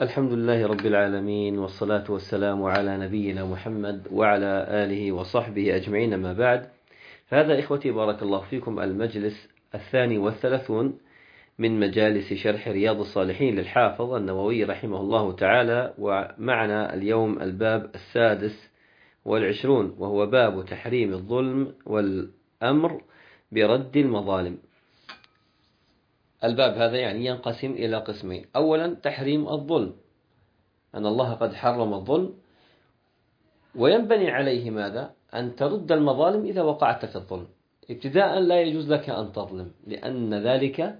الحمد لله رب العالمين، والصلاة والسلام على نبينا محمد وعلى آله وصحبه أجمعين، ما بعد. فهذا إخوتي بارك الله فيكم المجلس 32 من مجالس شرح رياض الصالحين للحافظ النووي رحمه الله تعالى، ومعنا اليوم الباب 26 وهو باب تحريم الظلم والأمر برد المظالم. الباب هذا يعني ينقسم إلى قسمين. أولا تحريم الظلم، أن الله قد حرم الظلم، وينبني عليه ماذا؟ أن ترد المظالم إذا وقعت في الظلم. ابتداء لا يجوز لك أن تظلم لأن ذلك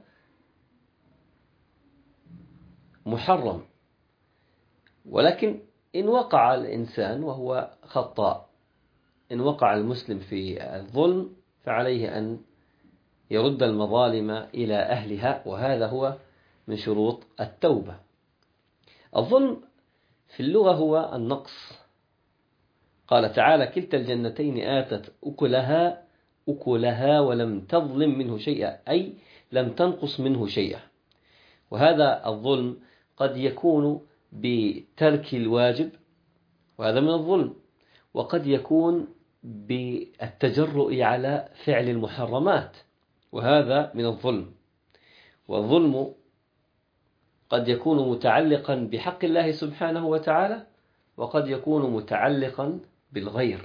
محرم، ولكن إن وقع الإنسان وهو خطاء، إن وقع المسلم في الظلم فعليه أن يرد المظالم إلى أهلها، وهذا هو من شروط التوبة. الظلم في اللغة هو النقص. قال تعالى: كلتا الجنتين آتت أكلها ولم تظلم منه شيئا، أي لم تنقص منه شيئا. وهذا الظلم قد يكون بترك الواجب، وهذا من الظلم، وقد يكون بالتجرؤ على فعل المحرمات، وهذا من الظلم. والظلم قد يكون متعلقا بحق الله سبحانه وتعالى، وقد يكون متعلقا بالغير.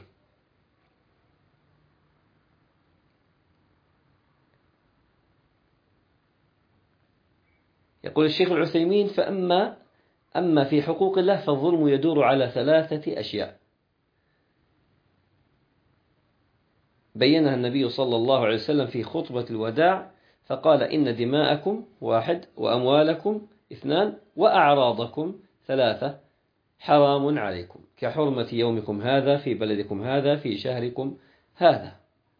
يقول الشيخ العثيمين: أما في حقوق الله فالظلم يدور على 3 أشياء بينها النبي صلى الله عليه وسلم في خطبة الوداع، فقال: إن دماءكم 1، وأموالكم 2، وأعراضكم 3 حرام عليكم، كحرمة يومكم هذا في بلدكم هذا في شهركم هذا.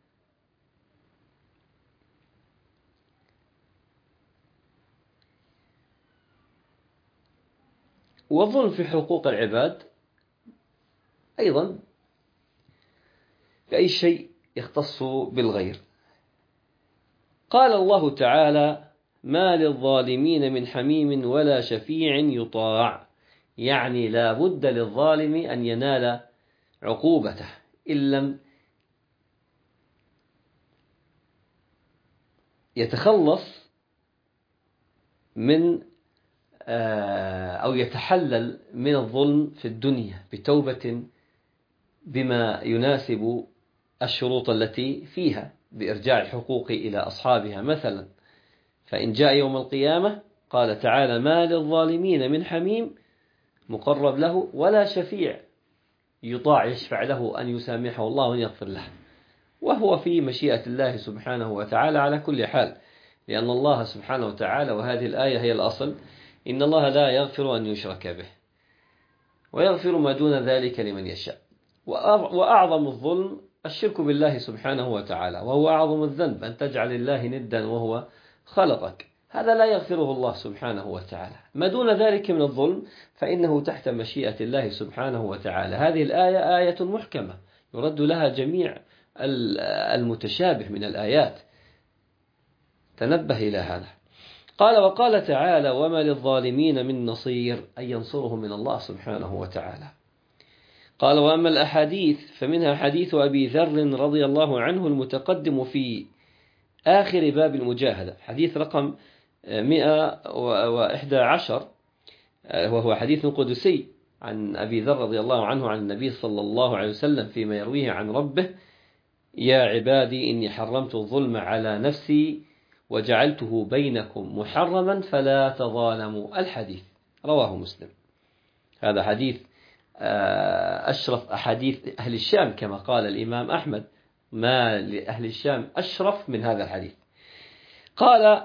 والظلم في حقوق العباد أيضا بأي شيء يختص بالغير. قال الله تعالى: ما للظالمين من حميم ولا شفيع يطاع، يعني لا بد للظالم أن ينال عقوبته إن لم يتخلص من أو يتحلل من الظلم في الدنيا بتوبة بما يناسب الشروط التي فيها، بإرجاع الحقوق إلى أصحابها مثلا. فإن جاء يوم القيامة قال تعالى: ما للظالمين من حميم مقرب له ولا شفيع يطاع يشفع له أن يسامحه الله وأن يغفر له، وهو في مشيئة الله سبحانه وتعالى على كل حال، لأن الله سبحانه وتعالى، وهذه الآية هي الأصل، إن الله لا يغفر أن يشرك به ويغفر ما دون ذلك لمن يشاء. وأعظم الظلم الشرك بالله سبحانه وتعالى، وهو أعظم الذنب أن تجعل الله ندا وهو خلقك، هذا لا يغفره الله سبحانه وتعالى. ما دون ذلك من الظلم فإنه تحت مشيئة الله سبحانه وتعالى. هذه الآية آية محكمة يرد لها جميع المتشابه من الآيات، تنبه إلى هذا. قال: وقال تعالى: وما للظالمين من نصير، أي ينصرهم من الله سبحانه وتعالى. قال: وأما الأحاديث فمنها حديث أبي ذر رضي الله عنه المتقدم في آخر باب المجاهدة، حديث رقم 111، وهو حديث قدسي عن أبي ذر رضي الله عنه عن النبي صلى الله عليه وسلم فيما يرويه عن ربه: يا عبادي إني حرمت الظلم على نفسي وجعلته بينكم محرما فلا تظالموا. الحديث رواه مسلم. هذا حديث أشرف أحاديث أهل الشام، كما قال الإمام أحمد: ما لأهل الشام أشرف من هذا الحديث. قال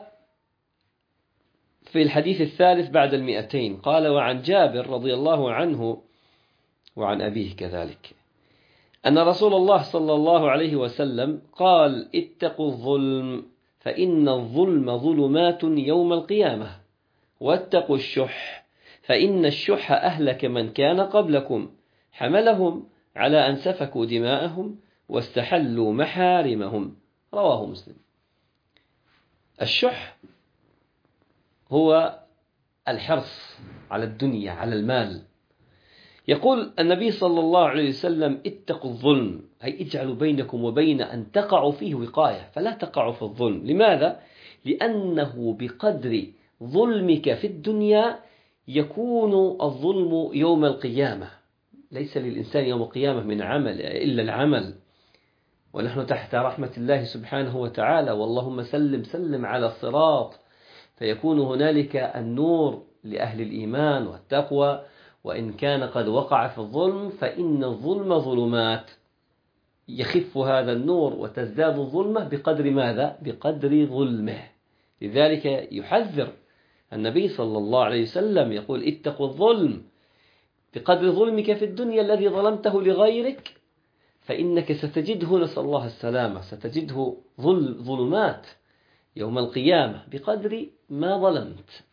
في الحديث الثالث بعد 200: قال: وعن جابر رضي الله عنه وعن أبيه كذلك أن رسول الله صلى الله عليه وسلم قال: اتقوا الظلم فإن الظلم ظلمات يوم القيامة، واتقوا الشح فإن الشح أهلك من كان قبلكم، حملهم على أن سفكوا دماءهم واستحلوا محارمهم. رواه مسلم. الشح هو الحرص على الدنيا، على المال. يقول النبي صلى الله عليه وسلم: اتقوا الظلم، أي اجعلوا بينكم وبين أن تقعوا فيه وقاية، فلا تقعوا في الظلم. لماذا؟ لأنه بقدر ظلمك في الدنيا يكون الظلم يوم القيامة. ليس للإنسان يوم القيامة من عمل إلا العمل، ونحن تحت رحمة الله سبحانه وتعالى، واللهم سلم سلم على الصراط، فيكون هنالك النور لأهل الإيمان والتقوى. وإن كان قد وقع في الظلم فإن الظلم ظلمات، يخف هذا النور وتزداد الظلمة بقدر ماذا؟ بقدر ظلمه. لذلك يحذر النبي صلى الله عليه وسلم، يقول: اتقوا الظلم، بقدر ظلمك في الدنيا الذي ظلمته لغيرك، فإنك ستجده، نسأل الله السلامة، ستجده ظلمات يوم القيامة بقدر ما ظلمت،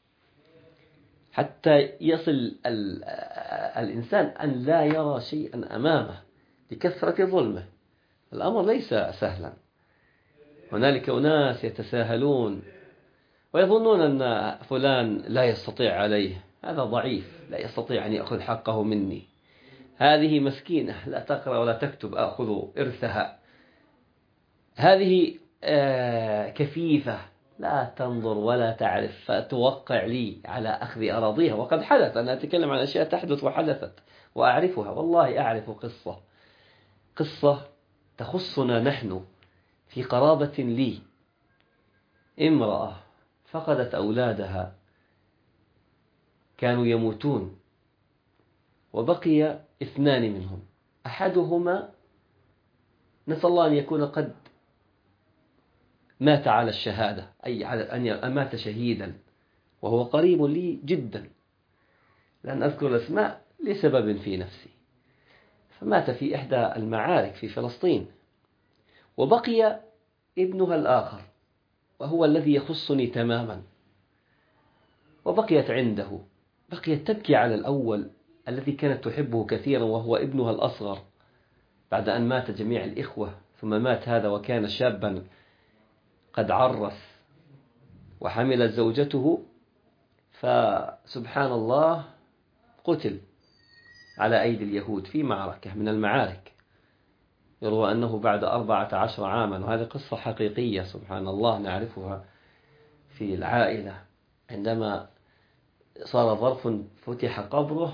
حتى يصل الإنسان أن لا يرى شيئا أمامه لكثرة ظلمه. الأمر ليس سهلا. هنالك أناس يتساهلون ويظنون أن فلان لا يستطيع عليه، هذا ضعيف لا يستطيع أن يأخذ حقه مني، هذه مسكينة لا تقرأ ولا تكتب أخذ إرثها، هذه كفيفة لا تنظر ولا تعرف فتوقع لي على أخذ أراضيها. وقد حدث، أنا أتكلم عن أشياء تحدث وحدثت وأعرفها، والله أعرف قصة تخصنا نحن في قرابة لي. امرأة فقدت أولادها، كانوا يموتون، وبقي 2 منهم، أحدهما نسأل الله أن يكون قد مات على الشهادة، أي على أن مات شهيدا، وهو قريب لي جدا، لن أذكر الأسماء لسبب في نفسي، فمات في إحدى المعارك في فلسطين. وبقي ابنها الآخر، وهو الذي يخصني تماما، وبقيت عنده، بقيت تبكي على الأول الذي كانت تحبه كثيرا، وهو ابنها الأصغر، بعد أن مات جميع الإخوة، ثم مات هذا وكان شابا قد عرس، وحملت زوجته، فسبحان الله قتل على أيدي اليهود في معركة من المعارك. يروى أنه بعد 14 عاما، وهذه قصة حقيقية سبحان الله نعرفها في العائلة، عندما صار ظرف فتح قبره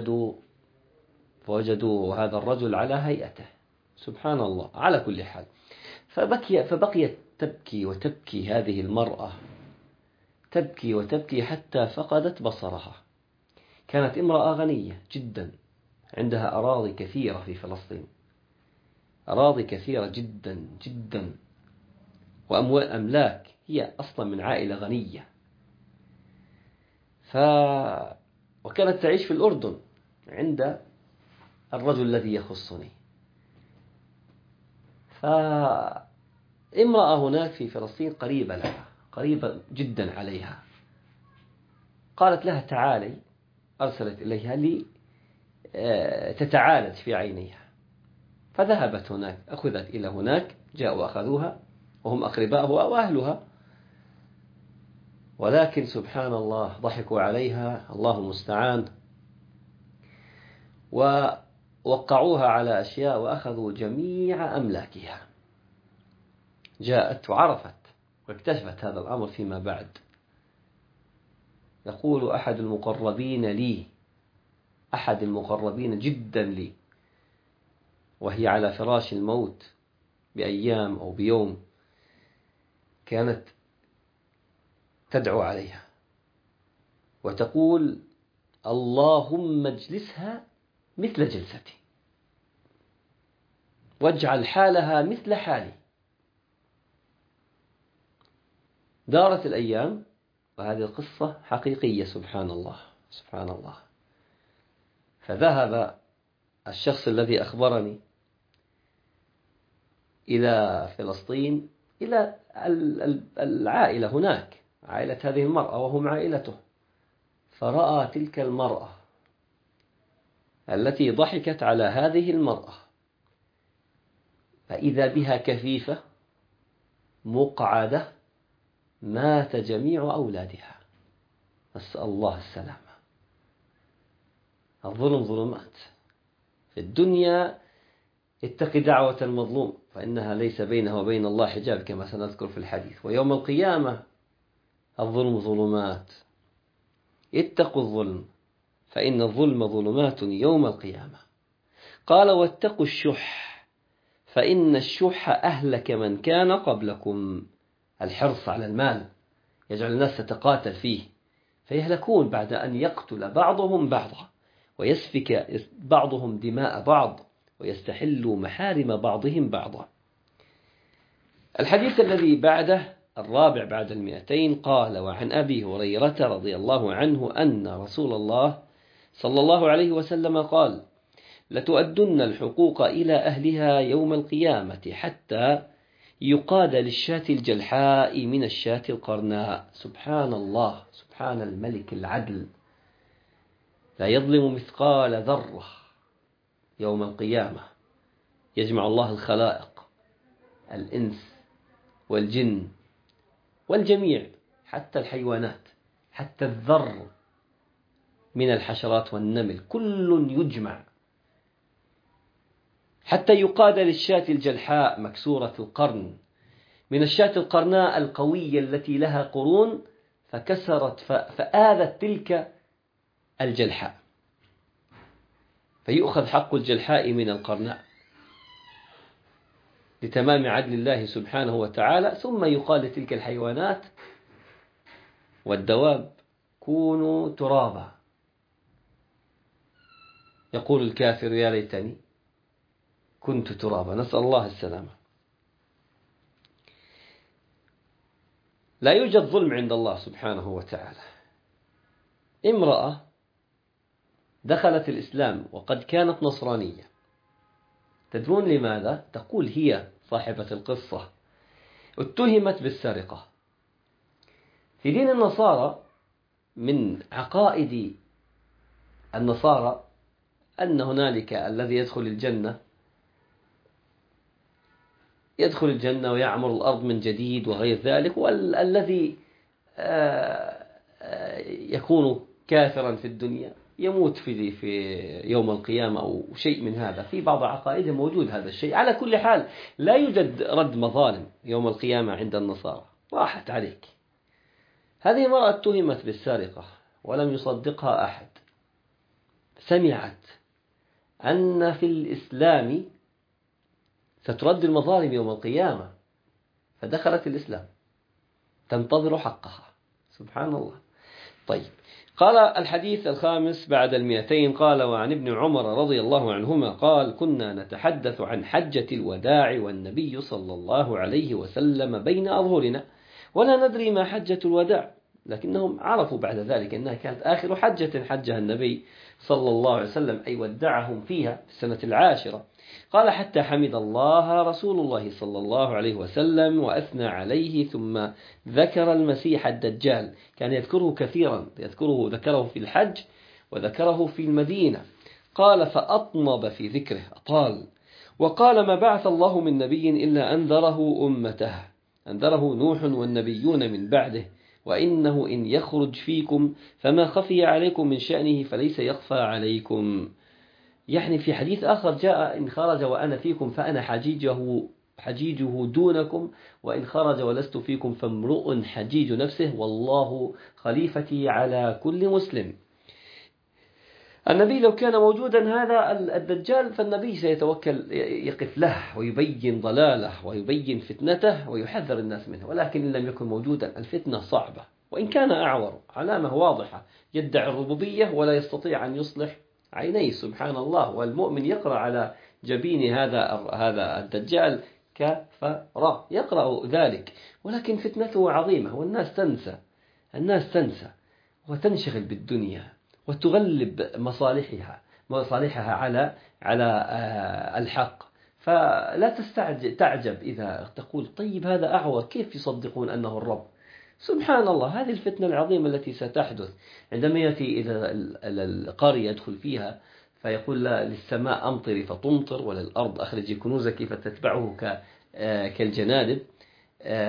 فوجدوا هذا الرجل على هيئته، سبحان الله. على كل حال، فبقيت تبكي وتبكي هذه المرأة، تبكي وتبكي حتى فقدت بصرها. كانت امرأة غنية جدا، عندها أراضي كثيرة في فلسطين، أراضي كثيرة جدا جدا، وأموال أملاك، هي أصلا من عائلة غنية. وكانت تعيش في الأردن عند الرجل الذي يخصني. فامرأة هناك في فلسطين قريبة لها، قريبة جدا عليها، قالت لها: تعالي. أرسلت إليها لي تتعالج في عينيها، فذهبت هناك، أخذت إلى هناك، جاءوا أخذوها، وهم أقرباؤها وأهلها، ولكن سبحان الله ضحكوا عليها، الله المستعان، ووقعوها على أشياء وأخذوا جميع أملاكها. جاءت وعرفت واكتشفت هذا الأمر فيما بعد. يقول أحد المقربين لي، أحد المقربين جدا لي، وهي على فراش الموت بأيام أو بيوم، كانت تدعو عليها وتقول: اللهم اجلسها مثل جلستي، واجعل حالها مثل حالي. دارت الأيام، وهذه القصة حقيقية سبحان الله سبحان الله. فذهب الشخص الذي أخبرني إلى فلسطين، إلى العائلة هناك، عائلة هذه المرأة وهم عائلته، فرأى تلك المرأة التي ضحكت على هذه المرأة، فإذا بها كفيفة مقعدة، مات جميع أولادها، نسأل الله السلامة. الظلم ظلمات. في الدنيا اتق دعوة المظلوم فإنها ليس بينها وبين الله حجاب كما سنذكر في الحديث. ويوم القيامة الظلم ظلمات، اتقوا الظلم فإن الظلم ظلمات يوم القيامة. قال واتقوا الشح فإن الشح أهلك من كان قبلكم. الحرص على المال يجعل الناس تتقاتل فيه فيهلكون بعد أن يقتل بعضهم بعضا ويسفك بعضهم دماء بعض ويستحل محارم بعضهم بعضا. الحديث الذي بعده الرابع بعد 200 قال وعن أبي هريرة رضي الله عنه أن رسول الله صلى الله عليه وسلم قال لتؤدن الحقوق إلى أهلها يوم القيامة حتى يقاد للشاة الجلحاء من الشاة القرناء. سبحان الله، سبحان الملك العدل، لا يظلم مثقال ذرة. يوم القيامة يجمع الله الخلائق، الإنس والجن والجميع، حتى الحيوانات، حتى الذر من الحشرات والنمل، كل يجمع حتى يقاد للشاة الجلحاء مكسورة القرن من الشاة القرناء القوية التي لها قرون فكسرت فآذت تلك الجلحاء، فيؤخذ حق الجلحاء من القرناء لتمام عدل الله سبحانه وتعالى، ثم يقال لتلك الحيوانات والدواب كونوا ترابا. يقول الكافر يا ليتني كنت ترابا، نسأل الله السلامة. لا يوجد ظلم عند الله سبحانه وتعالى. امرأة دخلت الإسلام وقد كانت نصرانية، تدرون لماذا؟ تقول هي صاحبة القصة اتهمت بالسرقة. في دين النصارى من عقائد النصارى أن هنالك الذي يدخل الجنة ويعمر الأرض من جديد وغير ذلك، والذي يكون كافرا في الدنيا يموت في يوم القيامة أو شيء من هذا. في بعض عقائدهم موجود هذا الشيء. على كل حال لا يوجد رد مظالم يوم القيامة عند النصارى، راحت عليك. هذه امرأة اتهمت بالسرقة ولم يصدقها أحد، سمعت أن في الإسلام سترد المظالم يوم القيامة فدخلت الإسلام تنتظر حقها. سبحان الله. طيب، قال الحديث الخامس بعد 200 قال وعن ابن عمر رضي الله عنهما قال كنا نتحدث عن حجة الوداع والنبي صلى الله عليه وسلم بين أظهرنا ولا ندري ما حجة الوداع، لكنهم عرفوا بعد ذلك أنها كانت آخر حجة حجها النبي صلى الله عليه وسلم، أي ودعهم فيها في السنة 10. قال حتى حمد الله رسول الله صلى الله عليه وسلم وأثنى عليه ثم ذكر المسيح الدجال، كان يذكره كثيرا، ذكره في الحج وذكره في المدينة. قال فأطنب في ذكره، أطال، وقال ما بعث الله من نبي إلا أنذره أمته، أنذره نوح والنبيون من بعده، وإنه إن يخرج فيكم فما خفي عليكم من شأنه فليس يخفى عليكم. يعني في حديث آخر جاء إن خرج وأنا فيكم فأنا حجيجه دونكم، وإن خرج ولست فيكم فامرؤ حجيج نفسه والله خليفتي على كل مسلم. النبي لو كان موجودا هذا الدجال فالنبي سيتوكل يقف له ويبين ضلاله ويبين فتنته ويحذر الناس منه، ولكن إن لم يكن موجودا الفتنة صعبة، وإن كان أعور علامة واضحة يدعي الربوبية ولا يستطيع أن يصلح عينيه. سبحان الله. والمؤمن يقرأ على جبين هذا الدجال كفر، يقرأ ذلك، ولكن فتنته عظيمة والناس تنسى وتنشغل بالدنيا وتغلب مصالحها على الحق. فلا تعجب إذا تقول طيب هذا أعور كيف يصدقون أنه الرب؟ سبحان الله. هذه الفتنة العظيمة التي ستحدث عندما يأتي إلى القرية يدخل فيها فيقول للسماء أمطري فتمطر وللأرض أخرجي كنوزك فتتبعه كالجنادب،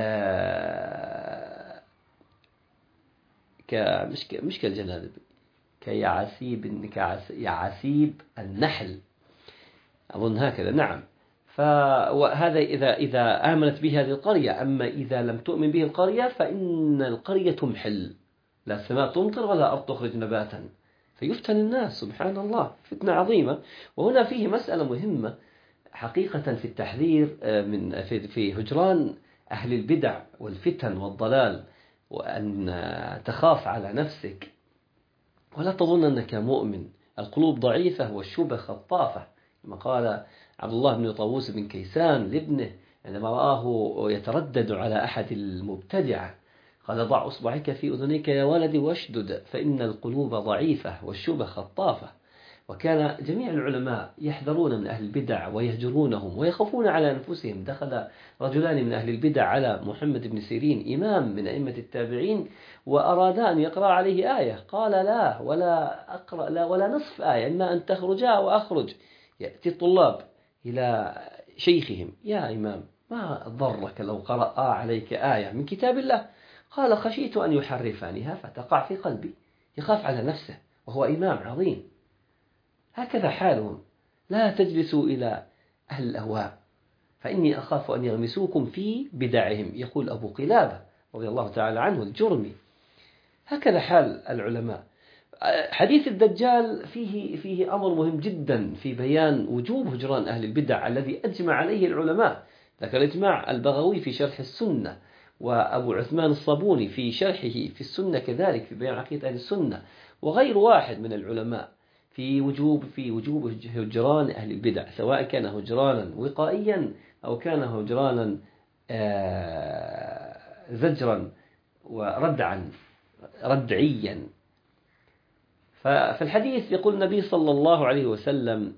مش كالجنادب، يعاسيب النحل، أظن هكذا. نعم. فهذا إذا آمنت به هذه القرية. أما إذا لم تؤمن به القرية فإن القرية تمحل، لا السماء تمطر ولا أرض تخرج نباتا، فيفتن الناس. سبحان الله، فتنة عظيمة. وهنا فيه مسألة مهمة حقيقة في التحذير في هجران أهل البدع والفتن والضلال، وأن تخاف على نفسك ولا تظن أنك مؤمن. القلوب ضعيفة والشبه خطافة، كما قال عبد الله بن طاووس بن كيسان لابنه عندما رآه يتردد على أحد المبتدعة، قال: ضع أصبعك في أذنيك يا ولدي واشدد، فإن القلوب ضعيفة والشبه خطافة. وكان جميع العلماء يحذرون من أهل البدع ويهجرونهم ويخافون على أنفسهم. دخل رجلان من أهل البدع على محمد بن سيرين إمام من أئمة التابعين وأرادا أن يقرأ عليه آية، قال: لا، ولا أقرأ، لا ولا نصف آية، إما أن تخرجا وأخرج. يأتي الطلاب إلى شيخهم: يا إمام، ما ضرك لو قرأ عليك آية من كتاب الله؟ قال: خشيت أن يحرفانها فتقع في قلبي. يخاف على نفسه وهو إمام عظيم. هكذا حالهم. لا تجلسوا إلى أهل الأهواء فإني أخاف أن يغمسوكم في بدعهم، يقول أبو قلابة رضي الله تعالى عنه الجرمي. هكذا حال العلماء. حديث الدجال فيه أمر مهم جدا في بيان وجوب هجران أهل البدع الذي أجمع عليه العلماء. ذكر الإجماع البغوي في شرح السنة، وأبو عثمان الصابوني في شرحه في السنة كذلك في بيان عقيدة أهل السنة، وغير واحد من العلماء في وجوب هجران أهل البدع، سواء كان هجرانا وقائيا أو كان هجرانا زجرا ردعيا. ففي الحديث يقول النبي صلى الله عليه وسلم: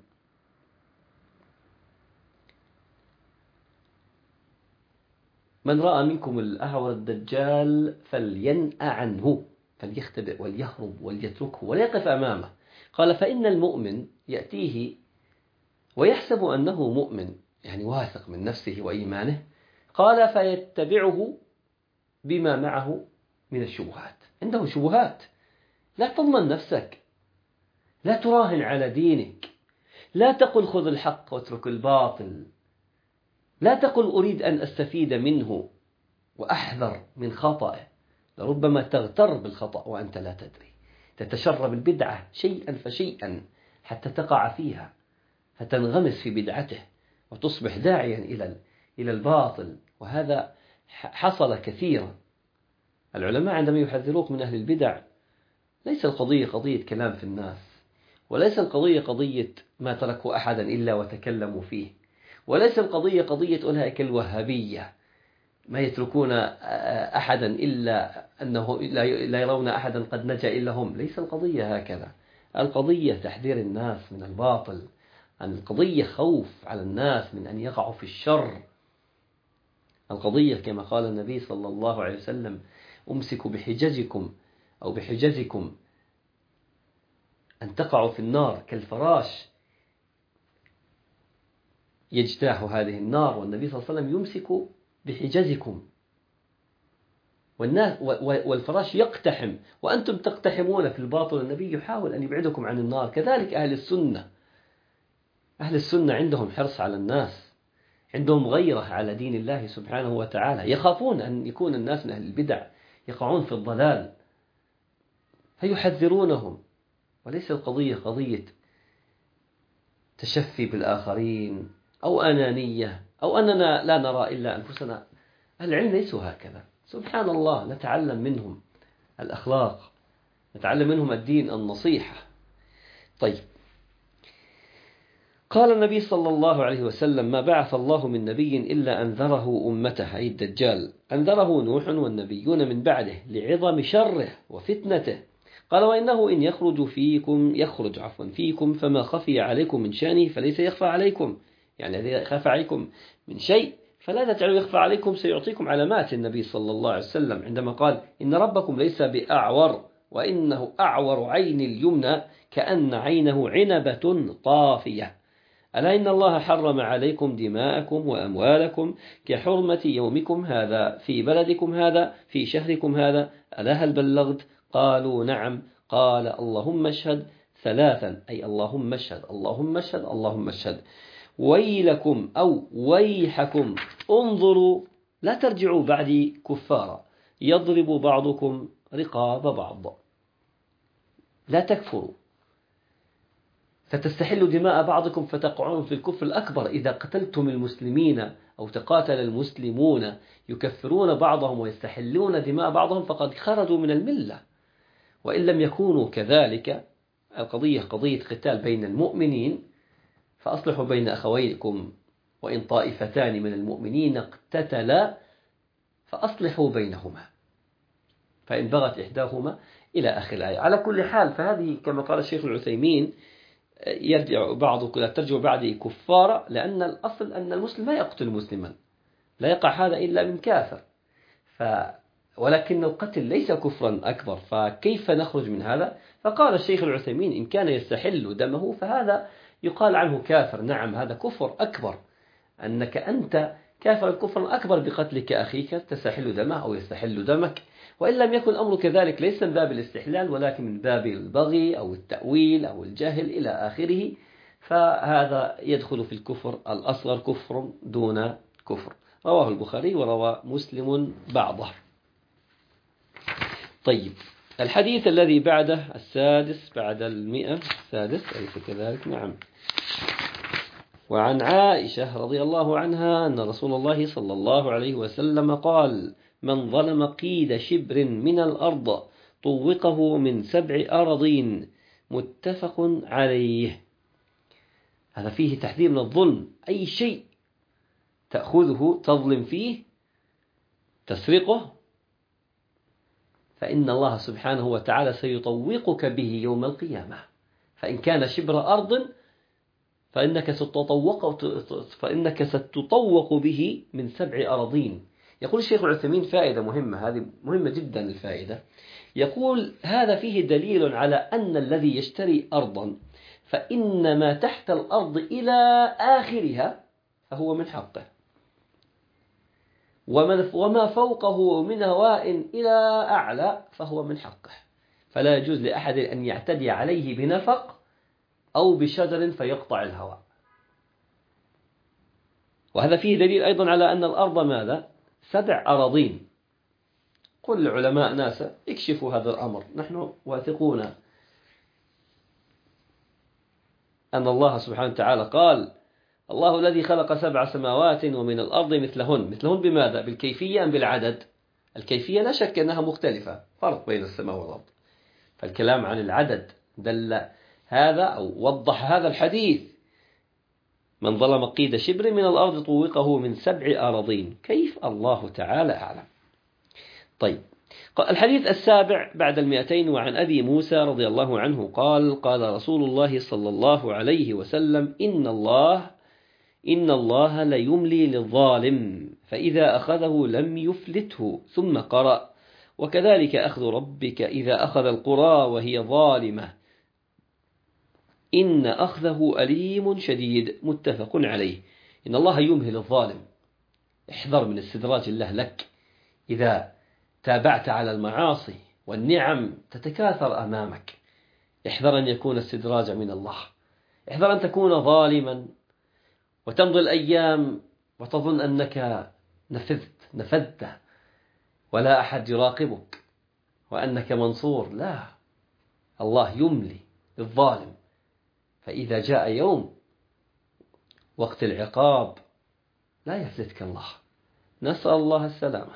من رأى منكم الأعور الدجال فلينأ عنه، فليختبئ وليهرب وليتركه ولا يقف أمامه. قال: فإن المؤمن يأتيه ويحسب أنه مؤمن، يعني واثق من نفسه وإيمانه. قال: فيتبعه بما معه من الشبهات. عنده شبهات، لا تضمن نفسك، لا تراهن على دينك، لا تقل خذ الحق واترك الباطل، لا تقل أريد أن أستفيد منه وأحذر من خطأه. لربما تغتر بالخطأ وأنت لا تدري، تتشرب البدعة شيئا فشيئا حتى تقع فيها، فتنغمس في بدعته وتصبح داعيا إلى الباطل. وهذا حصل كثيرا. العلماء عندما يحذروك من أهل البدع ليس القضية قضية كلام في الناس، وليس القضية قضية ما تركوا أحدا إلا وتكلموا فيه، وليس القضية قضية أولئك الوهابية ما يتركون أحدا إلا أنه لا يرون أحدا قد نجا إلا هم. ليس القضية هكذا. القضية تحذير الناس من الباطل، القضية خوف على الناس من أن يقعوا في الشر. القضية كما قال النبي صلى الله عليه وسلم: أمسكوا بحجزكم أن تقعوا في النار كالفراش يجتاح هذه النار. والنبي صلى الله عليه وسلم يمسك بحجزكم، والفراش يقتحم وأنتم تقتحمون في الباطل. النبي يحاول أن يبعدكم عن النار. كذلك أهل السنة عندهم حرص على الناس، عندهم غيرة على دين الله سبحانه وتعالى، يخافون أن يكون الناس من أهل البدع يقعون في الضلال فيحذرونهم. وليس القضية قضية تشفي بالآخرين أو أنانية أو أننا لا نرى إلا أنفسنا. العلم ليسوا هكذا. سبحان الله، نتعلم منهم الأخلاق، نتعلم منهم الدين، النصيحة. طيب، قال النبي صلى الله عليه وسلم: ما بعث الله من نبي إلا أنذره أمته، أي الدجال، أنذره نوح والنبيون من بعده لعظم شره وفتنته. قال: وإنه إن يخرج فيكم فما خفي عليكم من شأنه فليس يخفى عليكم، يعني إذا خاف عليكم من شيء فلا تجعلوا يخفى عليكم، سيعطيكم علامات. النبي صلى الله عليه وسلم عندما قال: إن ربكم ليس بأعور، وإنه أعور عين اليمنى كأن عينه عنبة طافية. ألا إن الله حرم عليكم دماءكم وأموالكم كحرمة يومكم هذا في بلدكم هذا في شهركم هذا. ألا هل بلغت؟ قالوا: نعم. قال اللهم اشهد ثلاثا، أي اللهم اشهد اللهم اشهد اللهم اشهد، ويلكم أو ويحكم انظروا لا ترجعوا بعدي كفارا يضرب بعضكم رقاب بعض. لا تكفروا فتستحلوا دماء بعضكم فتقعون في الكفر الأكبر. إذا قتلتم المسلمين أو تقاتل المسلمون يكفرون بعضهم ويستحلون دماء بعضهم فقد خرجوا من الملة. وإن لم يكونوا كذلك، القضية قضية قتال بين المؤمنين، فأصلحوا بين أخويكم، وإن طائفتان من المؤمنين اقتتلا فأصلحوا بينهما فإن بغت إحداهما إلى آخر الآية. على كل حال فهذه كما قال الشيخ العثيمين يرجع بعضكم لا ترجعوا بعدي كفارا، لأن الأصل أن المسلم لا يقتل مسلما، لا يقع هذا إلا من كافر. ولكن القتل ليس كفرا أكبر، فكيف نخرج من هذا؟ فقال الشيخ العثيمين إن كان يستحل دمه فهذا يقال عنه كافر. نعم هذا كفر أكبر، أنك أنت كافر كفرا أكبر بقتلك أخيك تستحل دمه أو يستحل دمك. وإن لم يكن الأمر كذلك ليس من باب الاستحلال ولكن من باب البغي أو التأويل أو الجهل إلى آخره، فهذا يدخل في الكفر الأصغر، كفر دون كفر. رواه البخاري وروى مسلم بعضه. طيب الحديث الذي بعده السادس بعد 100، السادس أليس كذلك؟ نعم. وعن عائشة رضي الله عنها أن رسول الله صلى الله عليه وسلم قال من ظلم قيد شبر من الأرض طوقه من 7 أراضين، متفق عليه. هذا فيه تحذير من الظلم، أي شيء تأخذه تظلم فيه تسرقه فإن الله سبحانه وتعالى سيطوقك به يوم القيامة. فإن كان شبر أرض فإنك ستطوق به من 7 أراضين. يقول الشيخ العثيمين فائدة مهمة، هذه مهمة جدا الفائدة. يقول هذا فيه دليل على أن الذي يشتري أرضا فإن ما تحت الأرض إلى آخرها فهو من حقه، وما فوقه من هواء إلى أعلى فهو من حقه. فلا يجوز لأحد أن يعتدي عليه بنفق أو بشجر فيقطع الهواء. وهذا فيه دليل أيضا على أن الأرض ماذا؟ 7 أراضين. قل لعلماء ناسا اكشفوا هذا الأمر، نحن واثقون أن الله سبحانه وتعالى قال الله الذي خلق 7 سماوات ومن الأرض مثلهن. مثلهن بماذا؟ بالكيفية أم بالعدد؟ الكيفية لا شك أنها مختلفة، فرق بين السماء والأرض. فالكلام عن العدد دل هذا أو وضح هذا الحديث من ظلم قيد شبر من الأرض طوقه من 7 أراضين. كيف؟ الله تعالى أعلم. طيب الحديث السابع بعد 200. وعن أبي موسى رضي الله عنه قال قال رسول الله صلى الله عليه وسلم إن الله ليملي للظالم فإذا أخذه لم يفلته. ثم قرأ وكذلك أخذ ربك إذا أخذ القرى وهي ظالمة إن أخذه أليم شديد، متفق عليه. إن الله يمهل الظالم، احذر من استدراج الله لك. إذا تابعت على المعاصي والنعم تتكاثر أمامك، احذر أن يكون استدراج من الله، احذر أن تكون ظالما وتمضي الأيام وتظن أنك نفذت ولا أحد يراقبك وأنك منصور. لا، الله يملي للظالم، فإذا جاء يوم وقت العقاب لا يفلتك الله. نسأل الله السلامة.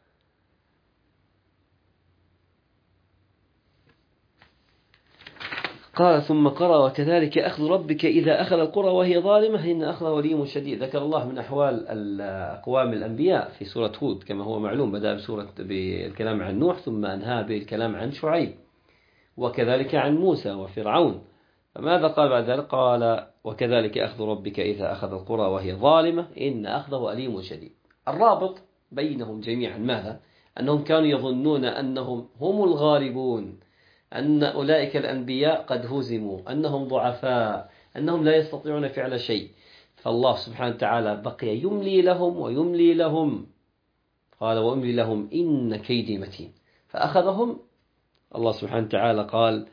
قال ثم قرأ وكذلك أخذ ربك إذا أخذ القرى وهي ظالمة إن أخذه أليم شديد. ذكر الله من أحوال أقوام الأنبياء في سورة هود كما هو معلوم، بدأ بالكلام عن نوح ثم أنهى بالكلام عن شعيب، وكذلك عن موسى وفرعون. فماذا قال بعد ذلك؟ قال وكذلك أخذ ربك إذا أخذ القرى وهي ظالمة إن أخذه أليم شديد. الرابط بينهم جميعا ماذا؟ أنهم كانوا يظنون أنهم هم الغالبون، أن أولئك الأنبياء قد هزموا، أنهم ضعفاء، أنهم لا يستطيعون فعل شيء. فالله سبحانه وتعالى بقي يملي لهم ويملي لهم. قال وأملي لهم إن كيدي متين. فأخذهم الله سبحانه وتعالى قال: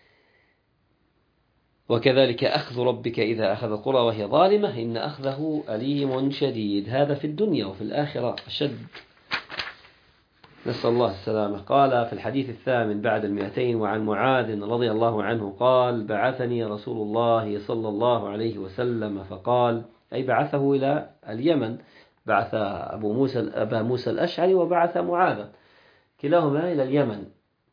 وكذلك أخذ ربك إذا أخذ القرى وهي ظالمة إن أخذه أليم شديد. هذا في الدنيا، وفي الآخرة أشد، نسأل الله السلامة. قال في الحديث الثامن بعد 200 وعن معاذ رضي الله عنه قال: بعثني رسول الله صلى الله عليه وسلم فقال، أي بعثه إلى اليمن، بعث أبا موسى الأشعري وبعث معاذ، كلاهما إلى اليمن،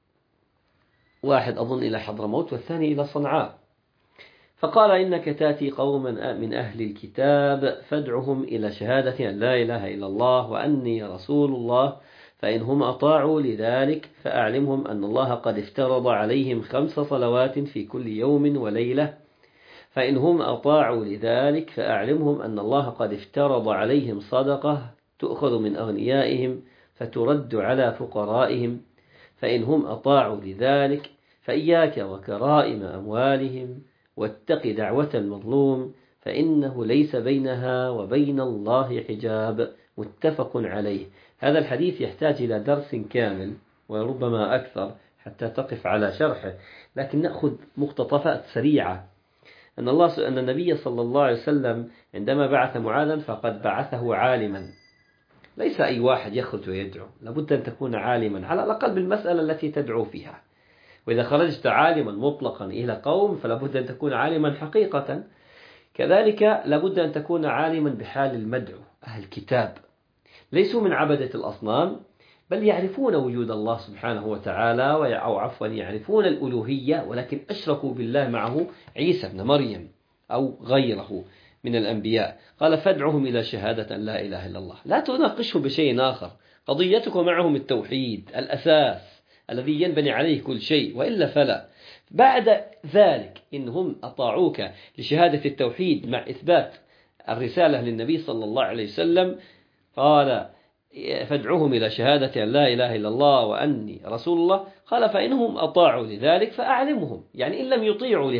واحد أظن إلى حضرموت والثاني إلى صنعاء. فقال: إنك تأتي قوما من أهل الكتاب فادعهم إلى شهادة أن لا إله إلا الله وأني رسول الله، فإنهم أطاعوا لذلك فأعلمهم أن الله قد افترض عليهم 5 صلوات في كل يوم وليلة. فإنهم أطاعوا لذلك فأعلمهم أن الله قد افترض عليهم صدقة تؤخذ من أغنيائهم فترد على فقرائهم. فإنهم أطاعوا لذلك فإياك وكرائم أموالهم واتق دعوة المظلوم فإنه ليس بينها وبين الله حجاب. متفق عليه. هذا الحديث يحتاج إلى درس كامل وربما أكثر حتى تقف على شرحه، لكن نأخذ مقتطفات سريعة. أن النبي صلى الله عليه وسلم عندما بعث معاذا فقد بعثه عالما، ليس أي واحد يخرج ويدعو، لابد أن تكون عالما على الأقل بالمسألة التي تدعو فيها. وإذا خرجت عالما مطلقا إلى قوم فلابد أن تكون عالما حقيقة. كذلك لابد أن تكون عالما بحال المدعو. أهل الكتاب ليسوا من عبدة الأصنام، بل يعرفون وجود الله سبحانه وتعالى، أو عفوا يعرفون الألوهية، ولكن أشركوا بالله معه عيسى بن مريم أو غيره من الأنبياء. قال: فادعهم إلى شهادة أن لا إله إلا الله، لا تناقشه بشيء آخر. قضيتك معهم التوحيد، الأساس الذي ينبني عليه كل شيء، وإلا فلا. بعد ذلك إنهم أطاعوك لشهادة التوحيد مع إثبات الرسالة للنبي صلى الله عليه وسلم، قال: فادعوهم إلى شهادة أن لا إله إلا الله وأني رسول الله. قال: فإنهم أطاعوا لذلك فأعلمهم، يعني إن لم يطيعوا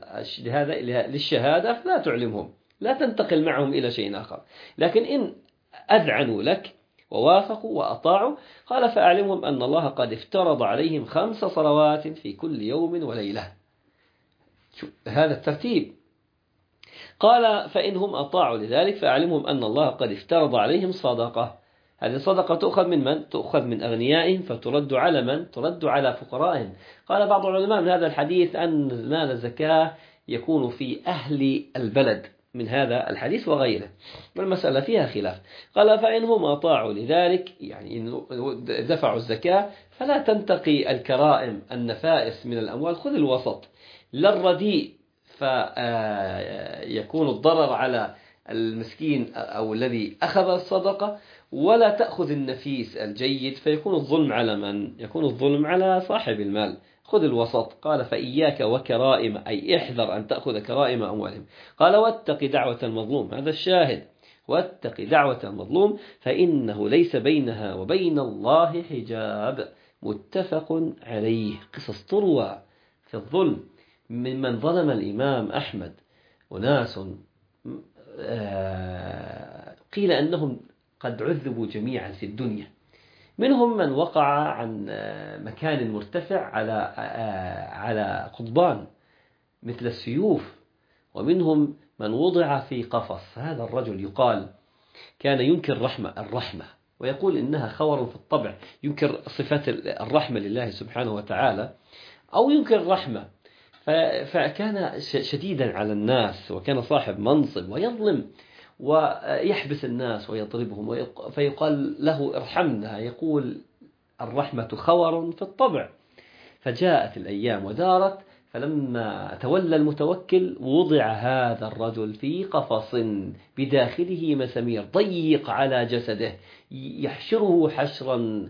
للشهادة فلا تعلمهم، لا تنتقل معهم إلى شيء آخر. لكن إن أذعنوا لك ووافقوا وأطاعوا، قال: فأعلمهم أن الله قد افترض عليهم 5 صلوات في كل يوم وليلة. هذا الترتيب. قال: فإنهم أطاعوا لذلك فأعلمهم أن الله قد افترض عليهم صدقة. هذه الصدقة تؤخذ من من؟ تؤخذ من أغنيائهم فترد على من؟ ترد على فقرائهم. قال بعض العلماء من هذا الحديث أن مال الزكاة يكون في أهل البلد من هذا الحديث وغيره، والمسألة فيها خلاف. قال: فإنهم أطاعوا لذلك، يعني إن دفعوا الزكاة فلا تنتقي الكرائم النفائس من الأموال، خذ الوسط، لا الرديء فيكون الضرر على المسكين أو الذي أخذ الصدقة، ولا تأخذ النفيس الجيد فيكون الظلم على من؟ يكون الظلم على صاحب المال. خذ الوسط. قال: فإياك وكرائم، أي احذر أن تأخذ كرائم أموالهم. قال: واتق دعوة المظلوم، هذا الشاهد، واتق دعوة المظلوم فإنه ليس بينها وبين الله حجاب. متفق عليه. قصص تروى في الظلم ممن ظلم الإمام أحمد، وناس قيل أنهم قد عذبوا جميعا في الدنيا. منهم من وقع عن مكان مرتفع على قضبان مثل السيوف، ومنهم من وضع في قفص. هذا الرجل يقال كان ينكر الرحمة ويقول إنها خور في الطبع، ينكر صفات الرحمة لله سبحانه وتعالى، أو ينكر الرحمة. فكان شديدا على الناس، وكان صاحب منصب، ويظلم ويحبس الناس ويضربهم، فيقال له: ارحمنا. يقول: الرحمة خور في الطبع. فجاءت الأيام ودارت، فلما تولى المتوكل وضع هذا الرجل في قفص بداخله مسامير ضيق على جسده، يحشره حشرا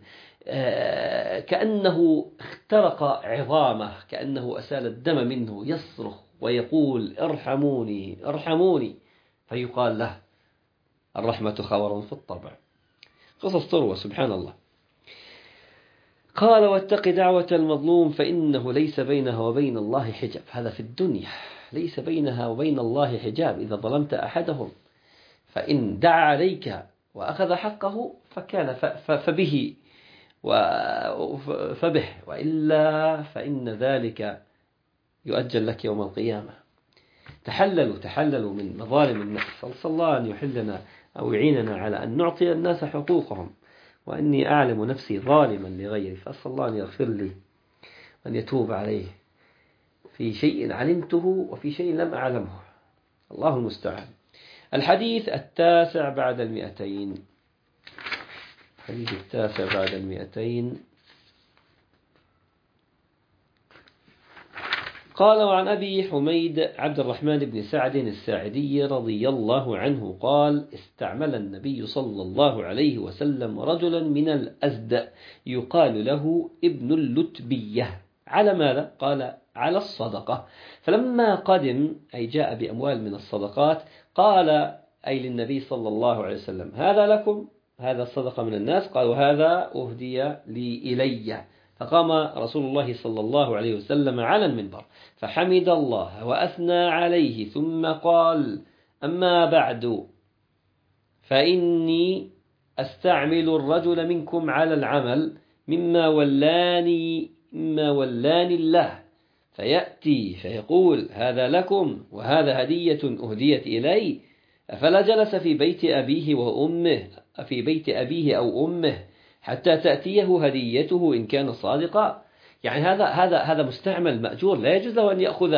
كأنه اخترق عظامه، كأنه أسال الدم منه، يصرخ ويقول: ارحموني ارحموني. فيقال له: الرحمة خور في الطبع. قصص تروى، سبحان الله. قال: واتق دعوة المظلوم فإنه ليس بينها وبين الله حجاب. هذا في الدنيا، ليس بينها وبين الله حجاب. إذا ظلمت أحدهم فإن دعا عليك وأخذ حقه فكان فبه فبه، وإلا فإن ذلك يؤجل لك يوم القيامة. تحللوا من مظالم الناس. صلى الله أن يحلنا أو يعيننا على أن نعطي الناس حقوقهم، وإني أعلم نفسي ظالما لغيري، فأسأل الله أن يغفر لي وأن يتوب عليه في شيء علمته وفي شيء لم أعلمه، الله المستعان. الحديث 9 بعد 200. الحديث 9 بعد 200. قال: وعن أبي حميد عبد الرحمن بن سعد الساعدي رضي الله عنه قال: استعمل النبي صلى الله عليه وسلم رجلا من الأزد يقال له ابن اللتبية على ماذا؟ قال: على الصدقة. فلما قدم، أي جاء بأموال من الصدقات، قال أي للنبي صلى الله عليه وسلم: هذا لكم، هذا الصدقة من الناس. قال: وهذا أهدي لي إلي. فقام رسول الله صلى الله عليه وسلم على المنبر فحمد الله وأثنى عليه، ثم قال: أما بعد، فإني أستعمل الرجل منكم على العمل مما ولاني الله، فيأتي فيقول: هذا لكم، وهذا هدية أهديت إلي. أفلا جلس في بيت أبيه أو أمه حتى تأتيه هديته إن كان صادقا. يعني هذا مستعمل مأجور، لا يجوز له أن يأخذ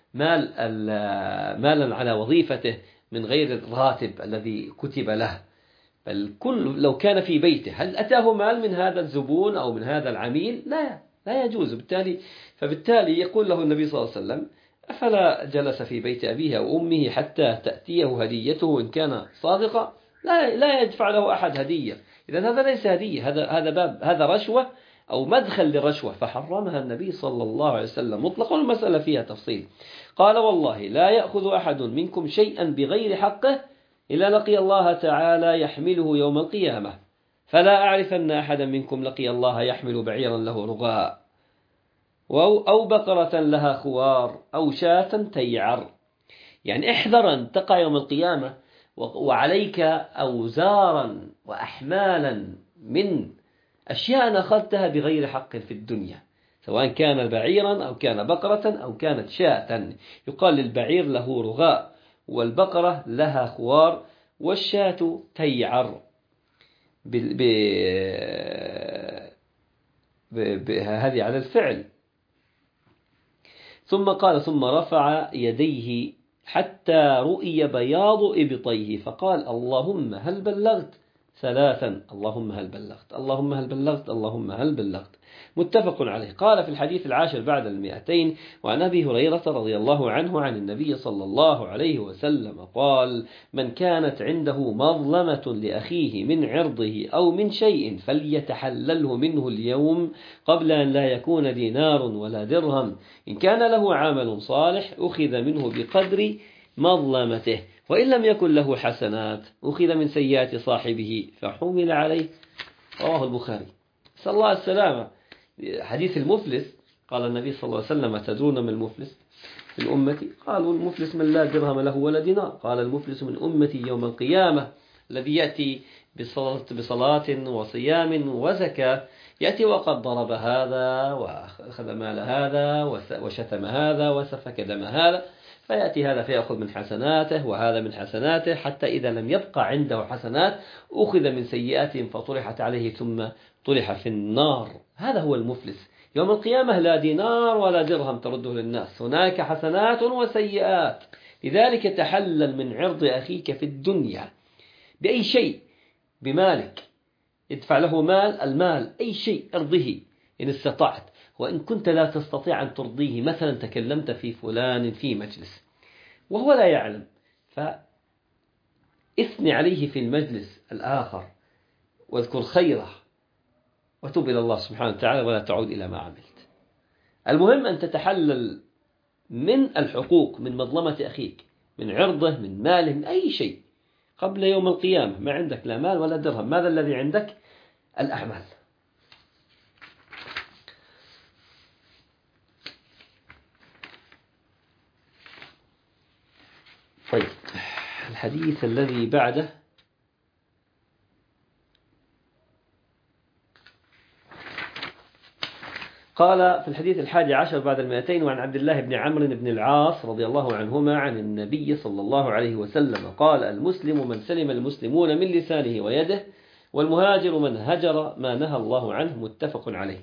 مالا على وظيفته من غير الراتب الذي كتب له، بل لو كان في بيته هل أتاه مال من هذا الزبون أو من هذا العميل؟ لا يجوز. فبالتالي يقول له النبي صلى الله عليه وسلم: أفلا جلس في بيت أبيه أو أمه حتى تأتيه هديته إن كان صادقا؟ لا يدفع له أحد هدية. إذن هذا ليس هدية، هذا رشوة أو مدخل للرشوة، فحرمها النبي صلى الله عليه وسلم مطلقا، والمسألة فيها تفصيل. قال: والله لا يأخذ أحد منكم شيئا بغير حقه إلا لقي الله تعالى يحمله يوم القيامة، فلا أعرف أن أحدا منكم لقي الله يحمل بعيرا له رغاء، أو بقرة لها خوار، أو شاة تيعر. يعني احذر أن تقع يوم القيامة وعليك أوزارا وأحمالا من أشياء أخذتها بغير حق في الدنيا، سواء كان بعيرا أو كان بقرة أو كانت شاة. يقال للبعير له رغاء، والبقرة لها خوار، والشاة تيعر هذه على الفعل. ثم قال: ثم رفع يديه حتى رؤي بياض إبطيه، فقال: اللهم هل بلغت؟ 3: اللهم هل بلغت، اللهم هل بلغت، اللهم هل بلغت. متفق عليه. قال في الحديث 10 بعد 200: وعن أبي هريرة رضي الله عنه عن النبي صلى الله عليه وسلم قال: من كانت عنده مظلمة لأخيه من عرضه أو من شيء فليتحلله منه اليوم قبل أن لا يكون دينار ولا درهم. إن كان له عمل صالح أخذ منه بقدر مظلمته، وإن لم يكن له حسنات أخذ من سيئات صاحبه فحمل عليه. رواه البخاري. صلى الله عليه وسلم. حديث المفلس، قال النبي صلى الله عليه وسلم: تدرون من المفلس من أمتي؟ قالوا: المفلس من لا درهم له ولا دينار. قال: المفلس من أمتي يوم القيامة الذي يأتي بصلاة وصيام وزكاة، يأتي وقد ضرب هذا وأخذ مال هذا وشتم هذا وسفك دم هذا، فيأتي هذا فيأخذ من حسناته وهذا من حسناته، حتى إذا لم يبقى عنده حسنات أخذ من سيئاتهم فطرحت عليه ثم طرح في النار. هذا هو المفلس يوم القيامة، لا دينار ولا درهم ترده للناس، هناك حسنات وسيئات. لذلك تحلل من عرض أخيك في الدنيا بأي شيء، بمالك، ادفع له المال أي شيء ارضه إن استطعت، وإن كنت لا تستطيع أن ترضيه، مثلا تكلمت في فلان في مجلس وهو لا يعلم، فاثني عليه في المجلس الآخر واذكر خيره وتوب إلى الله سبحانه وتعالى ولا تعود إلى ما عملت. المهم أن تتحلل من الحقوق، من مظلمة أخيك، من عرضه، من ماله، من أي شيء قبل يوم القيامة. ما عندك لا مال ولا درهم، ماذا الذي عندك؟ الأعمال. طيب، الحديث الذي بعده قال في الحديث 11 بعد 200 وعن عبد الله بن عمرو بن العاص رضي الله عنهما عن النبي صلى الله عليه وسلم قال: المسلم من سلم المسلمون من لسانه ويده، والمهاجر من هجر ما نهى الله عنه. متفق عليه.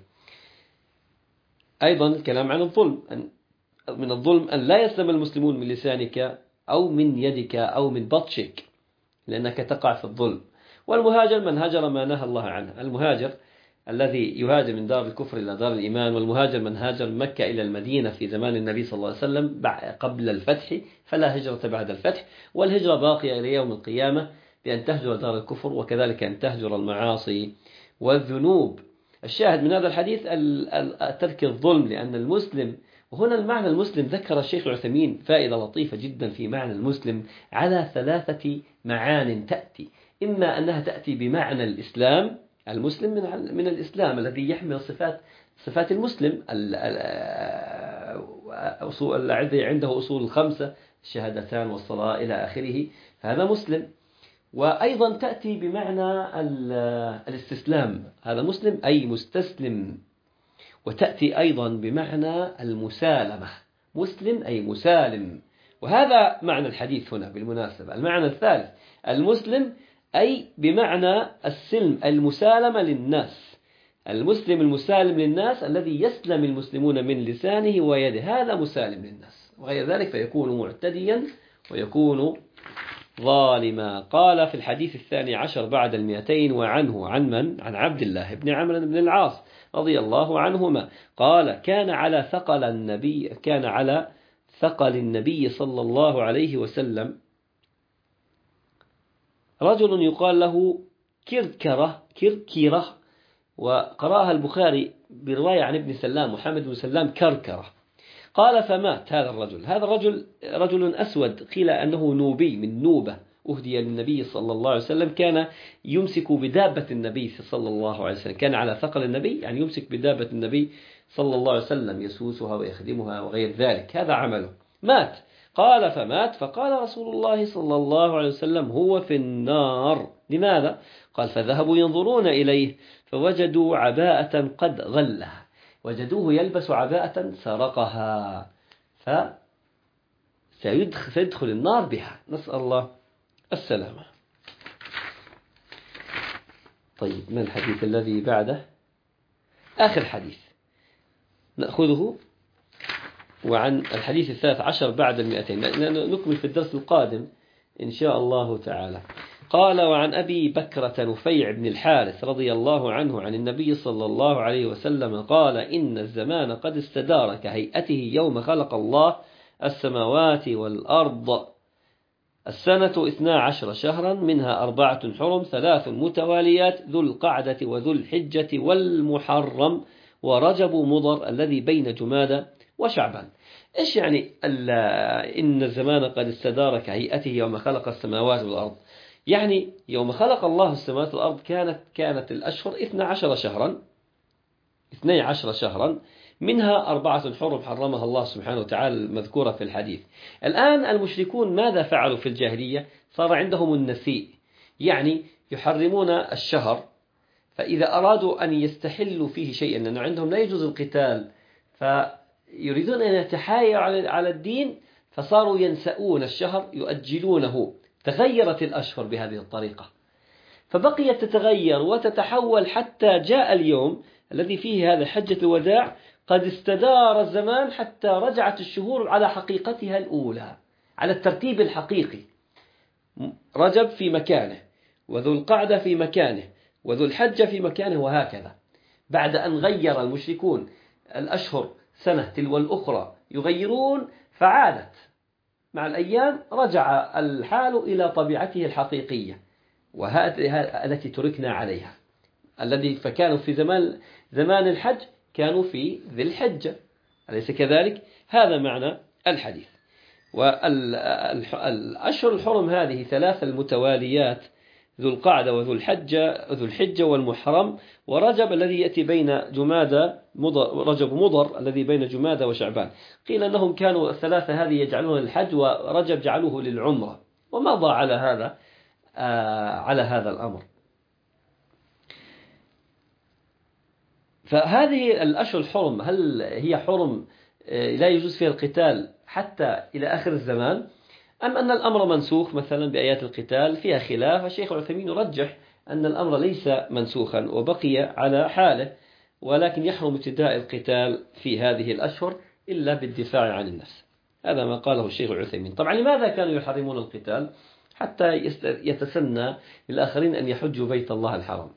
أيضا الكلام عن الظلم، من الظلم أن لا يسلم المسلمون من لسانك أو من يدك أو من بطشك، لأنك تقع في الظلم. والمهاجر من هجر ما نهى الله عنه، المهاجر الذي يهاجر من دار الكفر إلى دار الإيمان، والمهاجر من هاجر من مكة إلى المدينة في زمان النبي صلى الله عليه وسلم قبل الفتح، فلا هجرة بعد الفتح، والهجرة باقية إلى يوم القيامة بأن تهجر دار الكفر، وكذلك أن تهجر المعاصي والذنوب. الشاهد من هذا الحديث ترك الظلم، لأن المسلم، وهنا المعنى المسلم ذكر الشيخ العثيمين فائدة لطيفة جدا في معنى المسلم على 3 معان تأتي. إما أنها تأتي بمعنى الإسلام، المسلم من الإسلام الذي يحمل صفات المسلم، الذي عنده أصول 5، الشهادتان والصلاة إلى آخره، فهذا مسلم. وأيضا تأتي بمعنى الاستسلام، هذا مسلم أي مستسلم. وتأتي أيضا بمعنى المسالمة، مسلم أي مسالم، وهذا معنى الحديث هنا بالمناسبة. المعنى الثالث المسلم أي بمعنى السلم، المسالمة للناس، المسلم المسالم للناس الذي يسلم المسلمون من لسانه ويده، هذا مسالم للناس، وغير ذلك فيكون معتديا ويكون ظالما. قال في الحديث 12 بعد 200 وعنه عن من؟ عن عبد الله بن عمرو بن العاص رضي الله عنهما قال: كان على ثقل النبي صلى الله عليه وسلم رجل يقال له كركرة، وقرأها البخاري برواية عن ابن سلام محمد بن سلام كركرة. قال: فمات هذا الرجل رجل أسود، قيل أنه نوبي من نوبة، أهدي للنبي صلى الله عليه وسلم، كان يمسك بدابة النبي صلى الله عليه وسلم، كان على ثقل النبي، يعني يمسك بدابة النبي صلى الله عليه وسلم، يسوسها ويخدمها وغير ذلك، هذا عمله. مات. قال: فمات، فقال رسول الله صلى الله عليه وسلم: هو في النار. لماذا؟ قال: فذهبوا ينظرون إليه فوجدوا عباءة قد غلها، وجدوه يلبس عباءة سرقها، سيدخل النار بها، نسأل الله السلامة. طيب، ما الحديث الذي بعده؟ آخر حديث نأخذه، وعن الحديث 13 بعد 200 نكمل في الدرس القادم إن شاء الله تعالى. قال: وعن أبي بكرة نفيع بن الحارث رضي الله عنه عن النبي صلى الله عليه وسلم قال: إن الزمان قد استدار كهيئته يوم خلق الله السماوات والأرض، السنة 12 شهرا، منها 4 حرم، 3 متواليات، ذو القعدة وذو الحجة والمحرم ورجب مضر الذي بين جمادى وشعبان. إيش يعني إن الزمان قد استدار كهيئته يوم خلق السماوات والأرض؟ يعني يوم خلق الله السماوات والأرض كانت الأشهر 12 شهرا، منها 4 حرم حرمها الله سبحانه وتعالى المذكورة في الحديث. الآن المشركون ماذا فعلوا في الجاهلية؟ صار عندهم النسيء، يعني يحرمون الشهر، فإذا أرادوا أن يستحلوا فيه شيئا، لأنه عندهم لا يجوز القتال، فيريدون أن يتحايلوا على الدين، فصاروا ينسؤون الشهر، يؤجلونه. تغيرت الأشهر بهذه الطريقة، فبقيت تتغير وتتحول حتى جاء اليوم الذي فيه هذا حجة الوداع، قد استدار الزمان حتى رجعت الشهور على حقيقتها الأولى، على الترتيب الحقيقي. رجب في مكانه، وذو القعدة في مكانه، وذو الحجة في مكانه، وهكذا. بعد أن غير المشركون الأشهر سنة تلو الأخرى يغيرون، فعادت مع الأيام، رجع الحال إلى طبيعته الحقيقية، وهذه التي تركنا عليها. الذي فكانوا في زمان الحج كانوا في ذي الحجة، أليس كذلك؟ هذا معنى الحديث. والأشهر الحرم هذه 3 المتواليات، ذو القعدة وذو الحجة والمحرم ورجب الذي يأتي بين رجب مضر الذي بين جمادى وشعبان. قيل أنهم كانوا 3 هذه يجعلون للحج، ورجب جعلوه للعمرة، ومضى على هذا الأمر. فهذه الأشهر الحرم هل هي حرم لا يجوز فيها القتال حتى إلى آخر الزمان، أم أن الأمر منسوخ مثلا بآيات القتال؟ فيها خلاف. الشيخ العثيمين يرجح أن الأمر ليس منسوخا وبقي على حاله، ولكن يحرم ابتداء القتال في هذه الأشهر إلا بالدفاع عن النفس. هذا ما قاله الشيخ العثيمين. طبعا لماذا كانوا يحرمون القتال؟ حتى يتسنى للآخرين أن يحجوا بيت الله الحرام.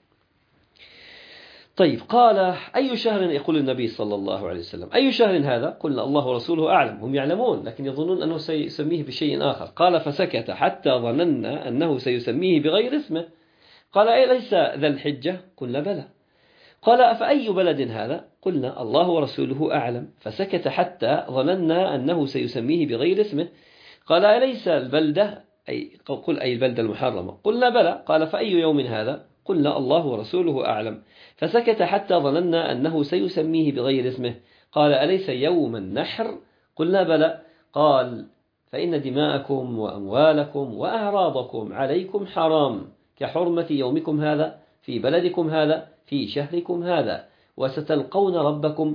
طيب، قال أي شهر؟ يقول النبي صلى الله عليه وسلم أي شهر هذا؟ قلنا الله ورسوله أعلم. هم يعلمون لكن يظنون أنه سيسميه بشيء آخر. قال فسكت حتى ظننا أنه سيسميه بغير اسمه. قال أليس ذا الحجة؟ قلنا بلى. قال أفأي بلد هذا؟ قلنا الله ورسوله أعلم. فسكت حتى ظننا أنه سيسميه بغير اسمه. قال أليس البلدة؟ قل أي البلدة المحرمة؟ قلنا بلى. قال فأي يوم هذا؟ قلنا الله ورسوله أعلم. فسكت حتى ظننا أنه سيسميه بغير اسمه. قال أليس يوم النحر؟ قلنا بلى. قال فإن دماءكم وأموالكم وأعراضكم عليكم حرام كحرمة يومكم هذا في بلدكم هذا في شهركم هذا، وستلقون ربكم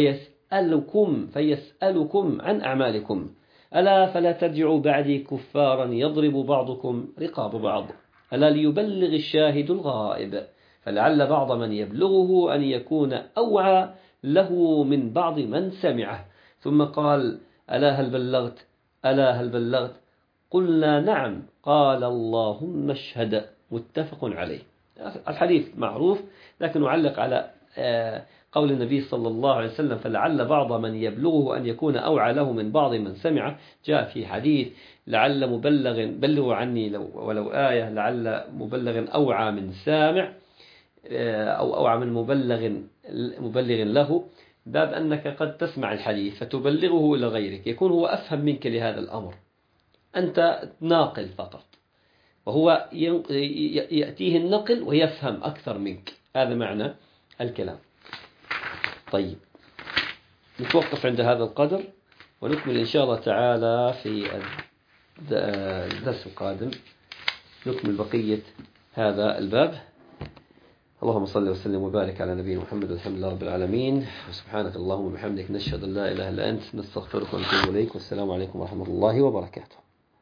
فيسألكم عن أعمالكم. ألا فلا ترجعوا بعدي كفارا يضرب بعضكم رقاب بعض. ألا ليبلغ الشاهد الغائب، فلعل بعض من يبلغه أن يكون أوعى له من بعض من سمعه. ثم قال ألا هل بلغت؟ ألا هل بلغت؟ قلنا نعم. قال اللهم اشهد. متفق عليه. الحديث معروف، لكن نعلق على قول النبي صلى الله عليه وسلم فلعل بعض من يبلغه أن يكون أوعى له من بعض من سمعه. جاء في حديث لعل مبلغ بلغوا عني ولو آية، لعل مبلغ أوعى من سامع أو أوعى من مبلغ له، باب أنك قد تسمع الحديث فتبلغه إلى غيرك، يكون هو أفهم منك لهذا الأمر، أنت ناقل فقط، وهو يأتيه النقل ويفهم أكثر منك. هذا معنى الكلام. طيب، نتوقف عند هذا القدر ونكمل إن شاء الله تعالى في الدرس القادم، نكمل بقية هذا الباب. اللهم صل وسلم وبارك على نبينا محمد والحمد لله رب العالمين. وسبحانك اللهم وبحمدك نشهد أن لا إله إلا أنت نستغفرك ونتوب إليك. والسلام عليكم ورحمة الله وبركاته.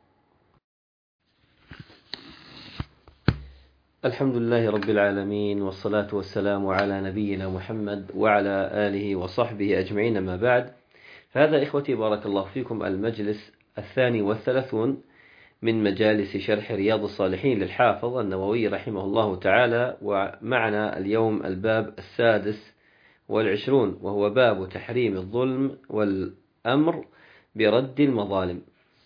الحمد لله رب العالمين، والصلاة والسلام على نبينا محمد وعلى آله وصحبه أجمعين. ما بعد، فهذا إخوتي بارك الله فيكم المجلس 32 من مجالس شرح رياض الصالحين للحافظ النووي رحمه الله تعالى، ومعنا اليوم الباب 26 وهو باب تحريم الظلم والأمر برد المظالم.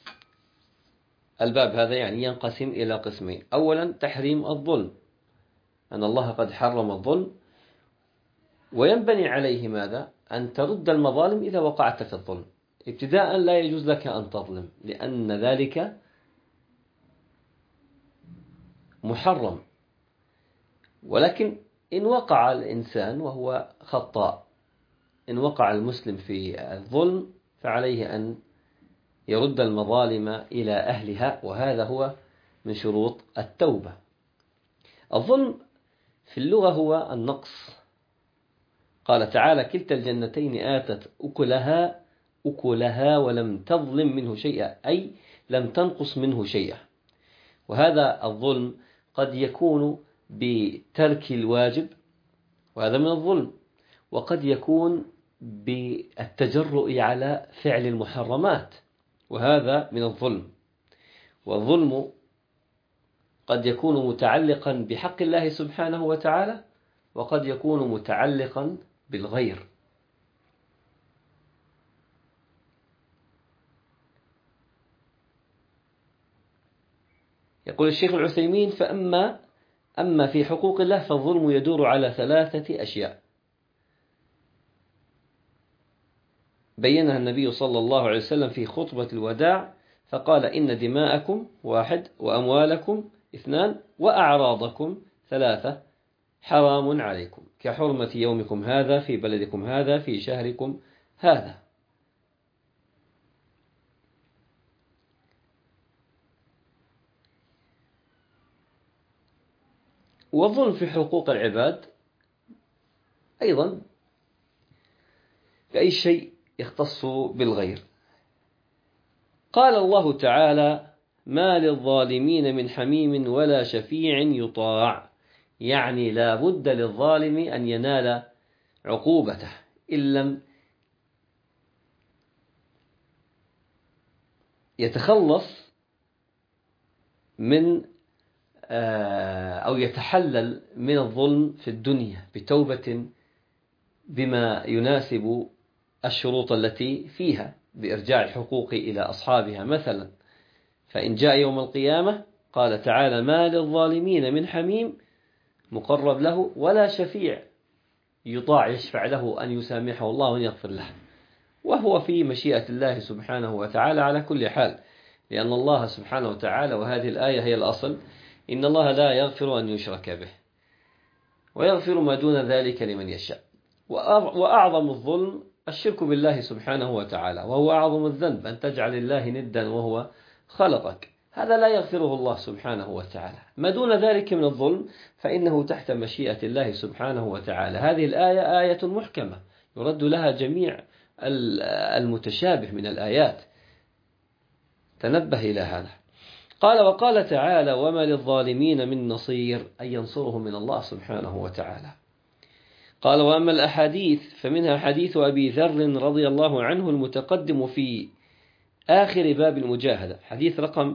الباب هذا يعني ينقسم إلى قسمين. أولا تحريم الظلم، أن الله قد حرم الظلم، وينبني عليه ماذا؟ أن ترد المظالم إذا وقعت في الظلم. ابتداء لا يجوز لك أن تظلم لأن ذلك محرم، ولكن إن وقع الإنسان وهو خطاء، إن وقع المسلم في الظلم فعليه أن يرد المظالم إلى أهلها، وهذا هو من شروط التوبة. الظلم في اللغة هو النقص. قال تعالى كلتا الجنتين آتت أكلها ولم تظلم منه شيئا، أي لم تنقص منه شيئا. وهذا الظلم قد يكون بترك الواجب، وهذا من الظلم، وقد يكون بالتجرؤ على فعل المحرمات، وهذا من الظلم. والظلم قد يكون متعلقا بحق الله سبحانه وتعالى، وقد يكون متعلقا بالغير. يقول الشيخ العثيمين أما في حقوق الله فالظلم يدور على 3 أشياء بينها النبي صلى الله عليه وسلم في خطبة الوداع، فقال إن دماءكم 1، وأموالكم 2، وأعراضكم 3 حرام عليكم كحرمة يومكم هذا في بلدكم هذا في شهركم هذا. والظلم في حقوق العباد أيضا بأي شيء يختص بالغير. قال الله تعالى: ما للظالمين من حميم ولا شفيع يطاع. يعني لا بد للظالم أن ينال عقوبته إن لم يتخلص من أو يتحلل من الظلم في الدنيا بتوبة بما يناسب الشروط التي فيها بإرجاع الحقوق إلى أصحابها. مثلا فإن جاء يوم القيامة قال تعالى: ما للظالمين من حميم مقرب له ولا شفيع يطاع يشفع له أن يسامحه الله وأن يغفر له، وهو في مشيئة الله سبحانه وتعالى على كل حال، لأن الله سبحانه وتعالى، وهذه الآية هي الأصل، إن الله لا يغفر أن يشرك به ويغفر ما دون ذلك لمن يشاء. وأعظم الظلم الشرك بالله سبحانه وتعالى، وهو أعظم الذنب أن تجعل الله ندا وهو خلقك، هذا لا يغفره الله سبحانه وتعالى. ما دون ذلك من الظلم فإنه تحت مشيئة الله سبحانه وتعالى. هذه الآية آية محكمة يرد لها جميع المتشابه من الآيات، تنبه إلى هذا. قال: وقال تعالى: وما للظالمين من نصير، أي ينصرهم من الله سبحانه وتعالى. قال: وأما الأحاديث فمنها حديث أبي ذر رضي الله عنه المتقدم في آخر باب المجاهدة، حديث رقم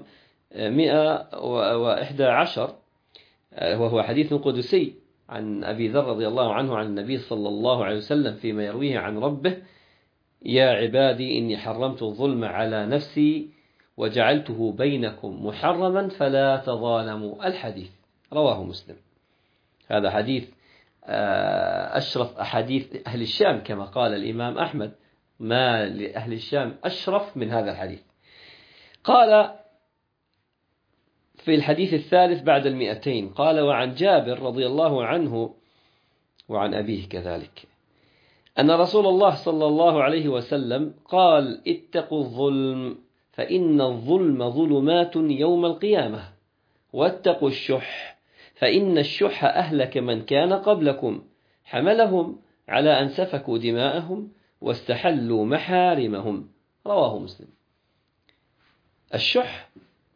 111، وهو حديث قدسي عن أبي ذر رضي الله عنه عن النبي صلى الله عليه وسلم فيما يرويه عن ربه: يا عبادي إني حرمت الظلم على نفسي وجعلته بينكم محرما فلا تظالموا. الحديث رواه مسلم. هذا حديث أشرف أحاديث أهل الشام كما قال الإمام أحمد، ما لأهل الشام أشرف من هذا الحديث. قال في الحديث الثالث بعد 200: قال: وعن جابر رضي الله عنه وعن أبيه كذلك أن رسول الله صلى الله عليه وسلم قال: اتقوا الظلم فإن الظلم ظلمات يوم القيامة، واتقوا الشح فإن الشح أهلك من كان قبلكم، حملهم على أن سفكوا دماءهم واستحلوا محارمهم. رواه مسلم. الشح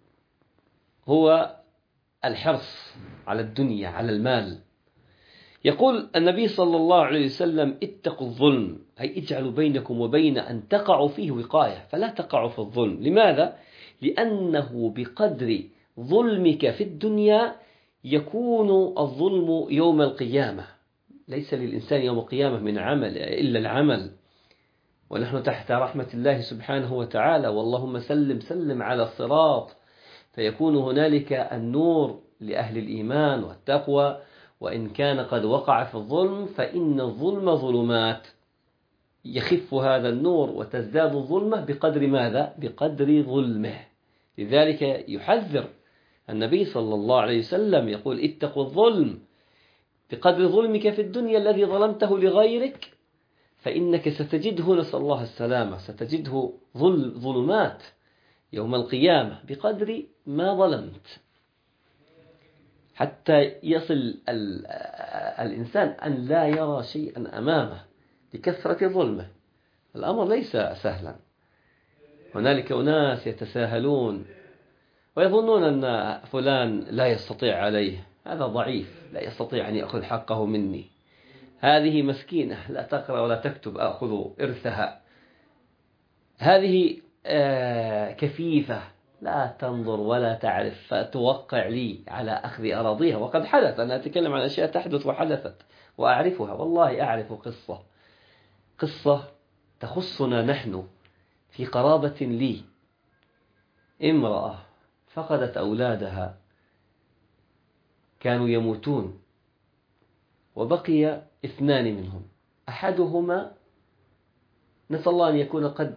هو الحرص على الدنيا، على المال. يقول النبي صلى الله عليه وسلم: اتقوا الظلم، أي اجعلوا بينكم وبين أن تقعوا فيه وقاية، فلا تقعوا في الظلم. لماذا؟ لأنه بقدر ظلمك في الدنيا يكون الظلم يوم القيامة. ليس للإنسان يوم القيامة من عمل إلا العمل، ونحن تحت رحمة الله سبحانه وتعالى، واللهم سلم على الصراط، فيكون هنالك النور لأهل الإيمان والتقوى. وإن كان قد وقع في الظلم فإن الظلم ظلمات، يخف هذا النور وتزداد الظلمة بقدر ماذا؟ بقدر ظلمه. لذلك يحذر النبي صلى الله عليه وسلم، يقول: اتقوا الظلم بقدر ظلمك في الدنيا الذي ظلمته لغيرك، فإنك ستجده، نسأل الله السلامة، ستجده ظلمات يوم القيامة بقدر ما ظلمت، حتى يصل الإنسان أن لا يرى شيئا أمامه لكثرة ظلمه. الأمر ليس سهلا. هنالك أناس يتساهلون ويظنون أن فلان لا يستطيع عليه، هذا ضعيف لا يستطيع أن يأخذ حقه مني، هذه مسكينة لا تقرأ ولا تكتب أخذ إرثها، هذه كفيفة لا تنظر ولا تعرف فتوقع لي على أخذ أراضيها. وقد حدث، أنا أتكلم عن أشياء تحدث وحدثت وأعرفها، والله أعرف قصة تخصنا نحن في قرابة لي. امرأة فقدت أولادها، كانوا يموتون، وبقي 2 منهم، أحدهما نسأل الله أن يكون قد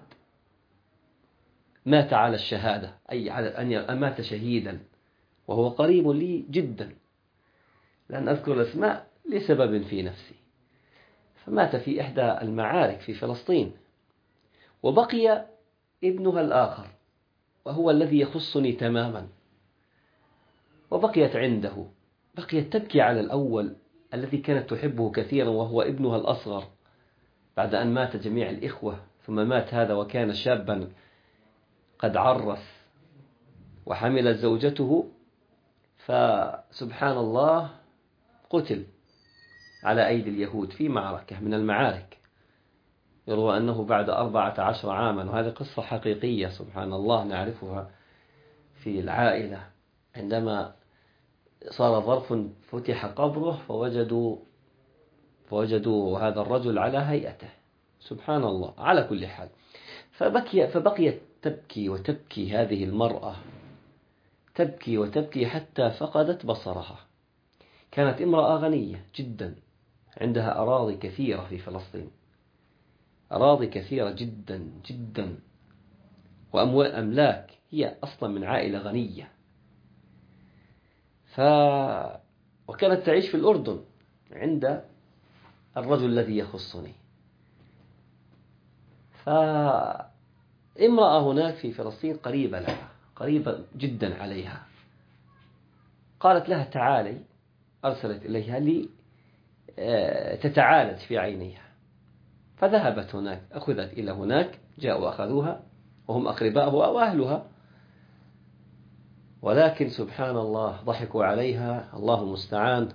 مات على الشهادة، أي على أن مات شهيدا، وهو قريب لي جدا، لن أذكر الأسماء لسبب في نفسي. فمات في إحدى المعارك في فلسطين، وبقي ابنها الآخر وهو الذي يخصني تماما، وبقيت عنده، بقيت تبكي على الأول الذي كانت تحبه كثيرا وهو ابنها الأصغر، بعد أن مات جميع الإخوة، ثم مات هذا وكان شابا قد عرس وحملت زوجته، فسبحان الله قتل على أيدي اليهود في معركة من المعارك. يروى أنه بعد 14 عاما، وهذه قصة حقيقية سبحان الله نعرفها في العائلة، عندما صار ظرف فتح قبره فوجدوا هذا الرجل على هيئته. سبحان الله. على كل حال، فبقيت تبكي وتبكي هذه المرأة، تبكي وتبكي حتى فقدت بصرها. كانت امرأة غنية جدا، عندها أراضي كثيرة في فلسطين، أراضي كثيرة جدا جدا وأموال أملاك، هي أصلا من عائلة غنية. وكانت تعيش في الأردن عند الرجل الذي يخصني. فامرأة هناك في فلسطين قريبة لها، قريبة جدا عليها، قالت لها تعالي، أرسلت إليها تتعالج في عينيها. فذهبت هناك، أخذت إلى هناك، جاءوا أخذوها وهم أقرباؤها وأهلها، ولكن سبحان الله ضحكوا عليها، الله المستعان،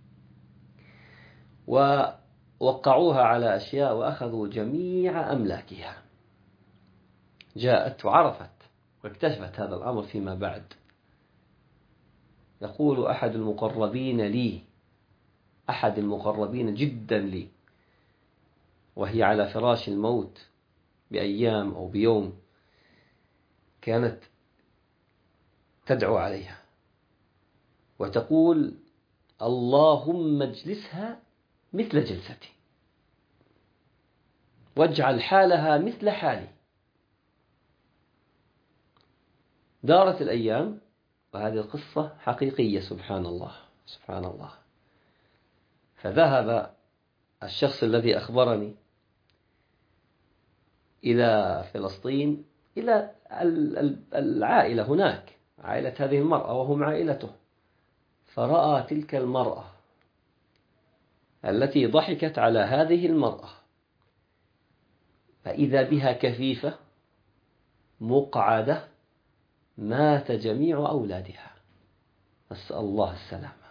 ووقعوها على أشياء وأخذوا جميع أملاكها. جاءت وعرفت واكتشفت هذا الأمر فيما بعد. يقول أحد المقربين لي، أحد المقربين جدا لي، وهي على فراش الموت بأيام أو بيوم، كانت تدعو عليها وتقول اللهم اجلسها مثل جلستي واجعل حالها مثل حالي. دارت الأيام وهذه القصة حقيقية سبحان الله سبحان الله. فذهب الشخص الذي أخبرني إلى فلسطين، إلى العائلة هناك، عائلة هذه المرأة وهم عائلته، فرأى تلك المرأة التي ضحكت على هذه المرأة، فإذا بها كفيفة مقعدة، مات جميع أولادها. نسأل الله السلامة.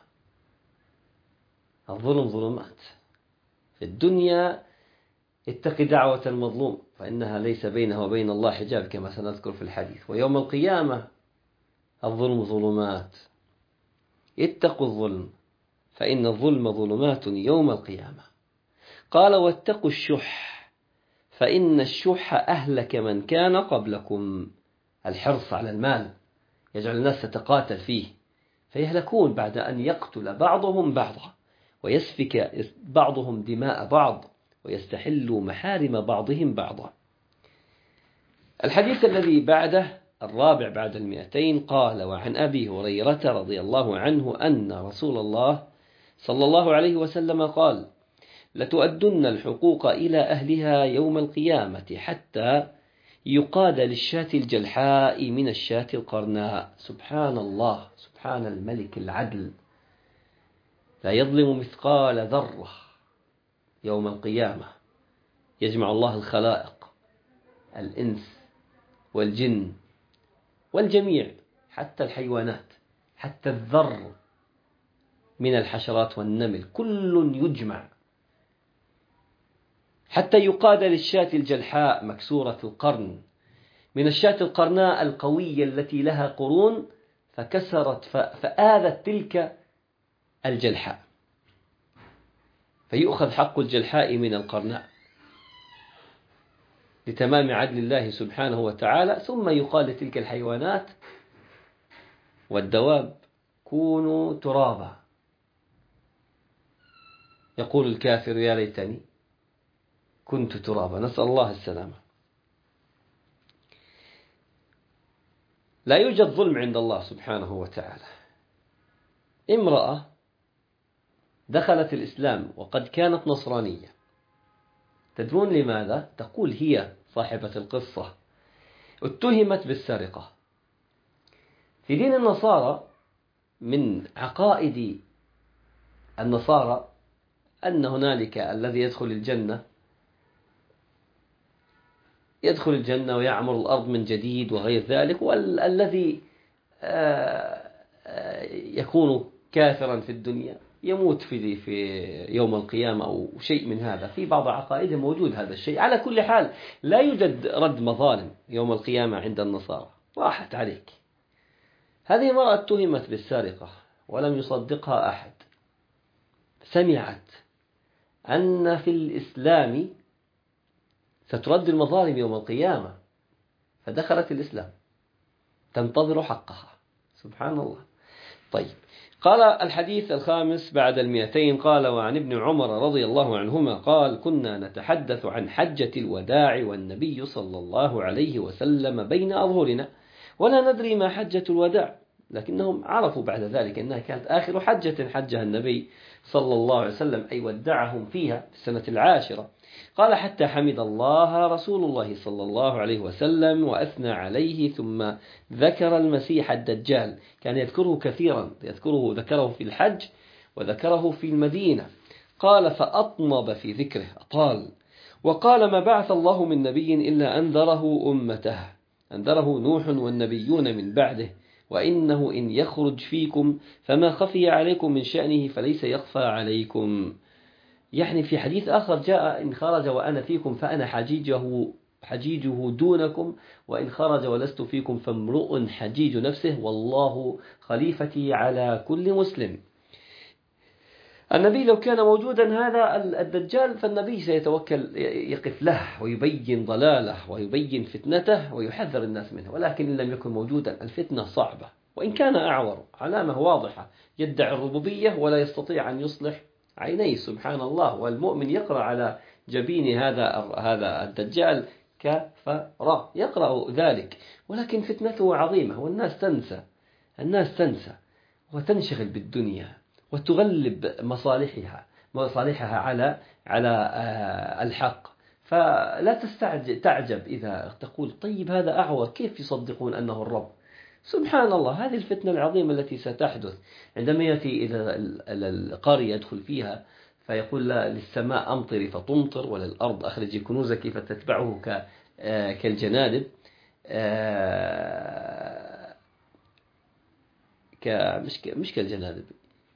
الظلم ظلمات في الدنيا. اتق دعوة المظلوم فإنها ليس بينها وبين الله حجاب كما سنذكر في الحديث. ويوم القيامة الظلم ظلمات، اتقوا الظلم فإن الظلم ظلمات يوم القيامة. قال واتقوا الشح فإن الشح أهلك من كان قبلكم. الحرص على المال يجعل الناس تتقاتل فيه فيهلكون بعد أن يقتل بعضهم بعضا ويسفك بعضهم دماء بعض ويستحل محارم بعضهم بعضا. الحديث الذي بعده الرابع بعد 200 قال وعن أبي هريرة رضي الله عنه أن رسول الله صلى الله عليه وسلم قال لتؤدن الحقوق إلى أهلها يوم القيامة حتى يقاد للشاة الجلحاء من الشاة القرناء. سبحان الله، سبحان الملك العدل، لا يظلم مثقال ذرة. يوم القيامة يجمع الله الخلائق، الإنس والجن والجميع، حتى الحيوانات، حتى الذر من الحشرات والنمل، كل يجمع حتى يقاد للشاة الجلحاء مكسورة القرن من الشاة القرناء القوية التي لها قرون فكسرت فآذت تلك الجلحاء، فيؤخذ حق الجلحاء من القرناء لتمام عدل الله سبحانه وتعالى، ثم يقال لتلك الحيوانات والدواب كونوا ترابا. يقول الكافر يا ليتني كنت ترابا، نسأل الله السلامة. لا يوجد ظلم عند الله سبحانه وتعالى. امرأة دخلت الإسلام وقد كانت نصرانية، تدرون لماذا؟ تقول هي صاحبة القصة اتهمت بالسرقة. في دين النصارى من عقائد النصارى أن هنالك الذي يدخل الجنة يدخل الجنة ويعمر الأرض من جديد وغير ذلك، والذي يكون كافرا في الدنيا يموت في يوم القيامة أو شيء من هذا. في بعض عقائدهم موجود هذا الشيء. على كل حال لا يوجد رد مظالم يوم القيامة عند النصارى. راحت عليك. هذه امرأة اتهمت بالسرقة ولم يصدقها أحد، سمعت أن في الإسلام سترد المظالم يوم القيامة، فدخلت الإسلام تنتظر حقها. سبحان الله. طيب، قال الحديث الخامس بعد 200. قال: وعن ابن عمر رضي الله عنهما قال: كنا نتحدث عن حجة الوداع والنبي صلى الله عليه وسلم بين أظهرنا ولا ندري ما حجة الوداع، لكنهم عرفوا بعد ذلك أنها كانت آخر حجة حجها النبي صلى الله عليه وسلم، أي ودعهم فيها في السنة 10. قال: حتى حمد الله رسول الله صلى الله عليه وسلم وأثنى عليه، ثم ذكر المسيح الدجال. كان يذكره كثيرا، ذكره في الحج وذكره في المدينة. قال: فأطنب في ذكره، أطال. وقال: ما بعث الله من نبي إلا أنذره أمته، أنذره نوح والنبيون من بعده، وإنه إن يخرج فيكم فما خفي عليكم من شأنه فليس يخفى عليكم. يعني في حديث آخر جاء: إن خرج وأنا فيكم فأنا حجيجه دونكم، وإن خرج ولست فيكم فامرؤ حجيج نفسه، والله خليفتي على كل مسلم. النبي لو كان موجودا هذا الدجال فالنبي سيتوكل، يقف له ويبين ضلاله ويبين فتنته ويحذر الناس منه، ولكن إن لم يكن موجودا الفتنة صعبة. وإن كان أعور، علامة واضحة، يدعي الربوبية ولا يستطيع أن يصلح عينيه. سبحان الله. والمؤمن يقرأ على جبين هذا الدجال كفر، يقرأ ذلك، ولكن فتنته عظيمة. والناس تنسى وتنشغل بالدنيا وتغلب مصالحها على الحق. فلا تعجب إذا تقول: طيب هذا أعور، كيف يصدقون أنه الرب؟ سبحان الله. هذه الفتنة العظيمة التي ستحدث عندما يأتي إلى القرية يدخل فيها فيقول للسماء أمطري فتمطر، وللأرض أخرجي كنوزك فتتبعه كالجنادب، مش كالجنادب،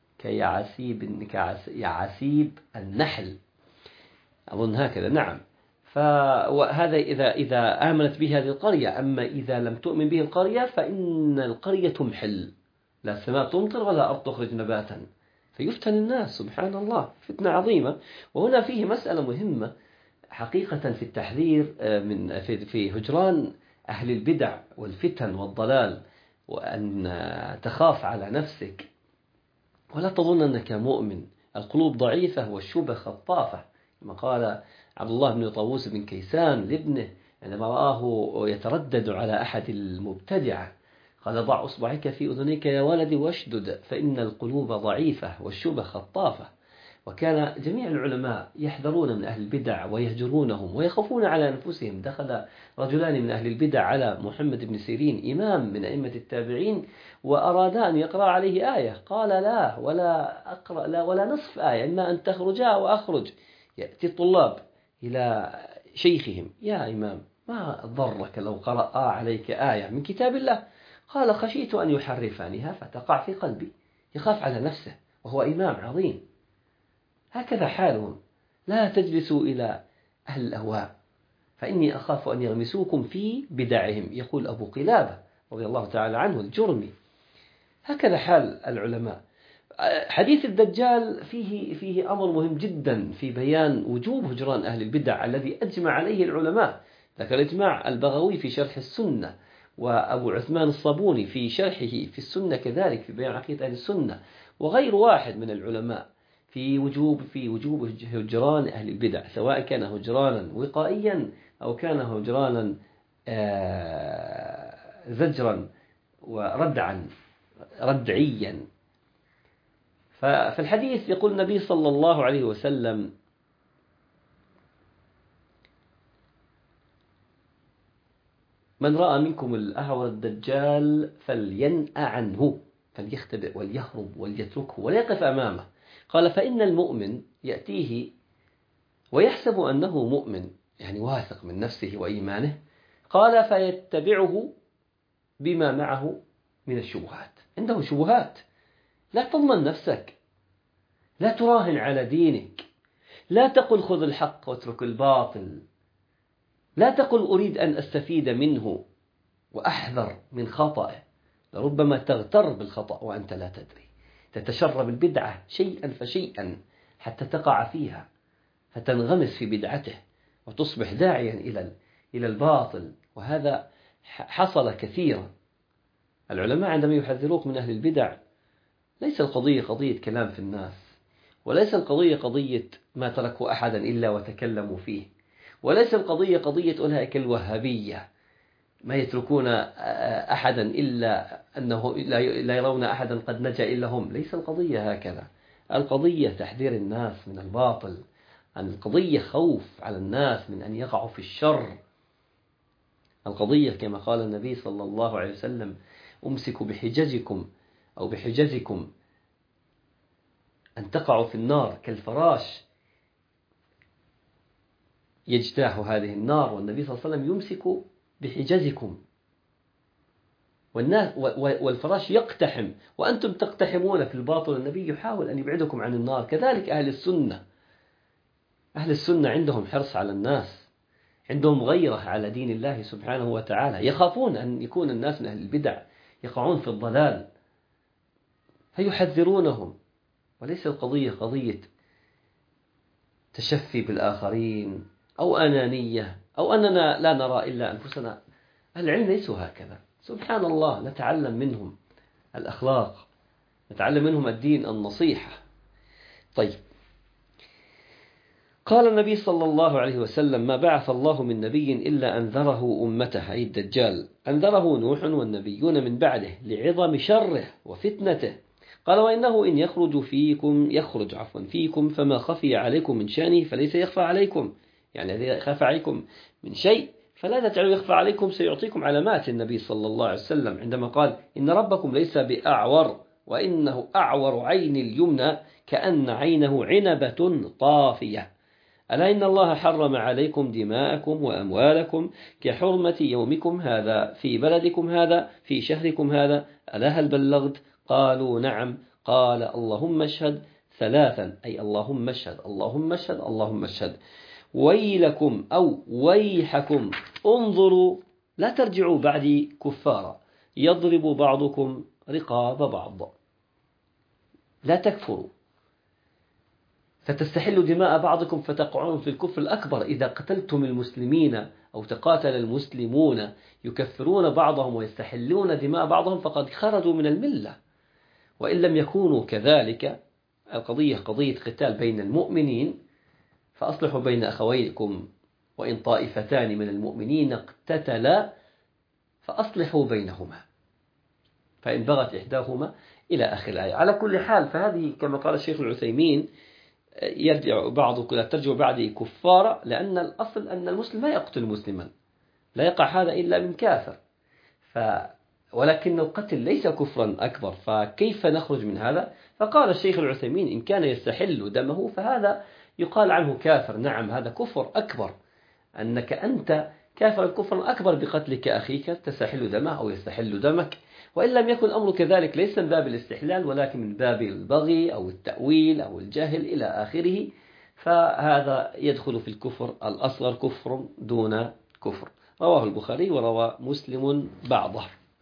يعاسيب النحل، أظن هكذا. نعم. فهذا إذا آمنت به هذه القرية. أما إذا لم تؤمن به القرية فإن القرية تمحل، لا السماء تمطر ولا أرض تخرج نباتا، فيفتن الناس. سبحان الله. فتنة عظيمة. وهنا فيه مسألة مهمة حقيقة في التحذير في هجران أهل البدع والفتن والضلال، وأن تخاف على نفسك ولا تظن أنك مؤمن. القلوب ضعيفة والشبه خطافة، كما قال عبد الله بن طاووس بن كيسان لابنه عندما رآه يتردد على أحد المبتدعة، قال: ضع أصبعك في أذنيك يا ولدي واشدد، فإن القلوب ضعيفة والشبه خطافة. وكان جميع العلماء يحذرون من أهل البدع ويهجرونهم ويخافون على أنفسهم. دخل رجلان من أهل البدع على محمد بن سيرين إمام من أئمة التابعين وأرادا أن يقرأ عليه آية، قال: لا، ولا أقرأ، لا ولا نصف آية، إما أن تخرجا وأخرج. يأتي الطلاب إلى شيخهم: يا إمام، ما ضرك لو قرأ عليك آية من كتاب الله؟ قال: خشيت أن يحرفانها فتقع في قلبي. يخاف على نفسه وهو إمام عظيم. هكذا حالهم. لا تجلسوا إلى أهل الأهواء فإني أخاف أن يغمسوكم في بدعهم، يقول أبو قلابة رضي الله تعالى عنه الجرمي. هكذا حال العلماء. حديث الدجال فيه أمر مهم جدا في بيان وجوب هجران أهل البدع الذي أجمع عليه العلماء. ذكر إجماع البغوي في شرح السنة، وأبو عثمان الصابوني في شرحه في السنة كذلك في بيان عقيدة أهل السنة، وغير واحد من العلماء في وجوب هجران أهل البدع، سواء كان هجرانا وقائيا أو كان هجرانا زجرا ردعيا. ففي الحديث يقول النبي صلى الله عليه وسلم: من رأى منكم الأعور الدجال فلينأ عنه، فليختبئ وليهرب وليتركه ولا يقف أمامه. قال: فإن المؤمن يأتيه ويحسب أنه مؤمن يعني واثق من نفسه وإيمانه. قال فيتبعه بما معه من الشبهات. عنده شبهات، لا تضمن نفسك، لا تراهن على دينك، لا تقل خذ الحق واترك الباطل، لا تقل أريد أن أستفيد منه وأحذر من خطأه. لربما تغتر بالخطأ وأنت لا تدري، تتشرب البدعة شيئا فشيئا حتى تقع فيها، فتنغمس في بدعته وتصبح داعيا إلى الباطل. وهذا حصل كثيرا. العلماء عندما يحذروك من أهل البدع، ليس القضية قضية كلام في الناس، وليس القضية قضية ما تركوا أحدا إلا وتكلموا فيه، وليس القضية قضية أولئك الوهابية ما يتركون أحدا إلا أنه لا يرون أحدا قد نجا إلا هم. ليس القضية هكذا. القضية تحذير الناس من الباطل، القضية خوف على الناس من أن يقعوا في الشر. القضية كما قال النبي صلى الله عليه وسلم: أمسكوا بحججكم أو بحجزكم أن تقعوا في النار كالفراش يجتاح هذه النار. والنبي صلى الله عليه وسلم يمسك بحجزكم، والفراش يقتحم وأنتم تقتحمون في الباطل. النبي يحاول أن يبعدكم عن النار. كذلك أهل السنة، أهل السنة عندهم حرص على الناس، عندهم غيرة على دين الله سبحانه وتعالى، يخافون أن يكون الناس من أهل البدع يقعون في الضلال فيحذرونهم. وليس القضية قضية تشفي بالآخرين أو أنانية أو أننا لا نرى إلا أنفسنا. العلم ليسوا هكذا، سبحان الله، نتعلم منهم الأخلاق، نتعلم منهم الدين، النصيحة. طيب، قال النبي صلى الله عليه وسلم: ما بعث الله من نبي إلا أنذره أمته، أي الدجال، أنذره نوح والنبيون من بعده لعظم شره وفتنته. قال: وإنه إن يخرج فيكم فما خفي عليكم من شأنه فليس يخفى عليكم، يعني إذا خاف عليكم من شيء فلا تجعلوا يخفى عليكم، سيعطيكم علامات. النبي صلى الله عليه وسلم عندما قال: إن ربكم ليس بأعور، وإنه أعور عين اليمنى كأن عينه عنبة طافية. ألا إن الله حرم عليكم دماءكم وأموالكم كحرمة يومكم هذا في بلدكم هذا في شهركم هذا. ألا هل بلغت؟ قالوا: نعم. قال: اللهم اشهد ثلاثا، أي اللهم اشهد، اللهم اشهد، اللهم اشهد. ويلكم أو ويحكم، انظروا لا ترجعوا بعدي كفارا يضرب بعضكم رقاب بعض. لا تكفروا فتستحلوا دماء بعضكم فتقعون في الكفر الأكبر. إذا قتلتم المسلمين أو تقاتل المسلمون يكفرون بعضهم ويستحلون دماء بعضهم فقد خرجوا من الملة. وإن لم يكونوا كذلك، القضية قضية قتال بين المؤمنين، فأصلحوا بين أخويكم، وإن طائفتان من المؤمنين اقتتلا فأصلحوا بينهما فإن بغت إحداهما إلى آخر الآية. على كل حال، فهذه كما قال الشيخ العثيمين: يرجع بعضكم لا ترجعوا بعدي كفارا، لأن الأصل أن المسلم لا يقتل مسلما، لا يقع هذا إلا من كافر. ولكن القتل ليس كفرا أكبر، فكيف نخرج من هذا؟ فقال الشيخ العثيمين: إن كان يستحل دمه فهذا يقال عنه كافر. نعم، هذا كفر أكبر، أنك أنت كافر الكفر أكبر بقتلك أخيك تستحل دمه أو يستحل دمك. وإن لم يكن الأمر كذلك، ليس من باب الاستحلال ولكن من باب البغي أو التأويل أو الجهل إلى آخره، فهذا يدخل في الكفر الأصغر، كفر دون كفر. رواه البخاري وروى مسلم بعضه.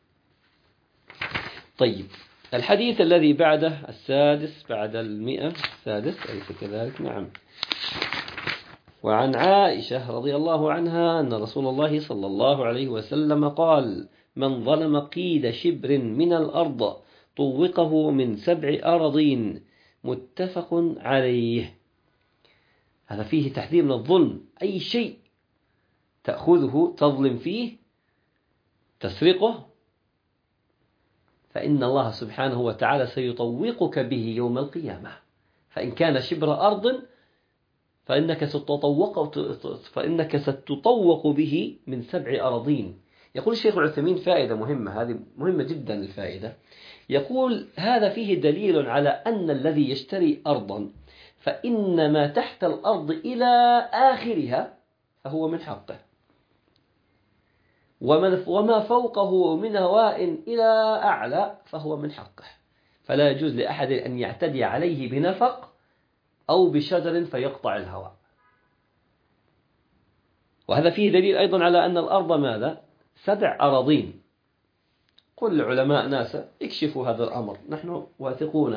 طيب، الحديث الذي بعده 6 بعد 100، 6 أليس كذلك؟ نعم. وعن عائشة رضي الله عنها أن رسول الله صلى الله عليه وسلم قال: من ظلم قيد شبر من الأرض طوقه من 7 أراضين، متفق عليه. هذا فيه تحذير من الظلم. أي شيء تأخذه تظلم فيه، تسرقه، فإن الله سبحانه وتعالى سيطوقك به يوم القيامة. فإن كان شبر أرض فإنك ستطوق به من 7 أراضين. يقول الشيخ العثيمين فائدة مهمة، هذه مهمة جدا الفائدة. يقول: هذا فيه دليل على أن الذي يشتري أرضا فإن ما تحت الأرض إلى آخرها، فهو من حقه، وما فوقه من هواء إلى أعلى فهو من حقه. فلا يجوز لأحد أن يعتدي عليه بنفق أو بشجر فيقطع الهواء. وهذا فيه دليل أيضا على أن الأرض ماذا؟ 7 أراضين. قل لعلماء ناسا اكشفوا هذا الأمر، نحن واثقون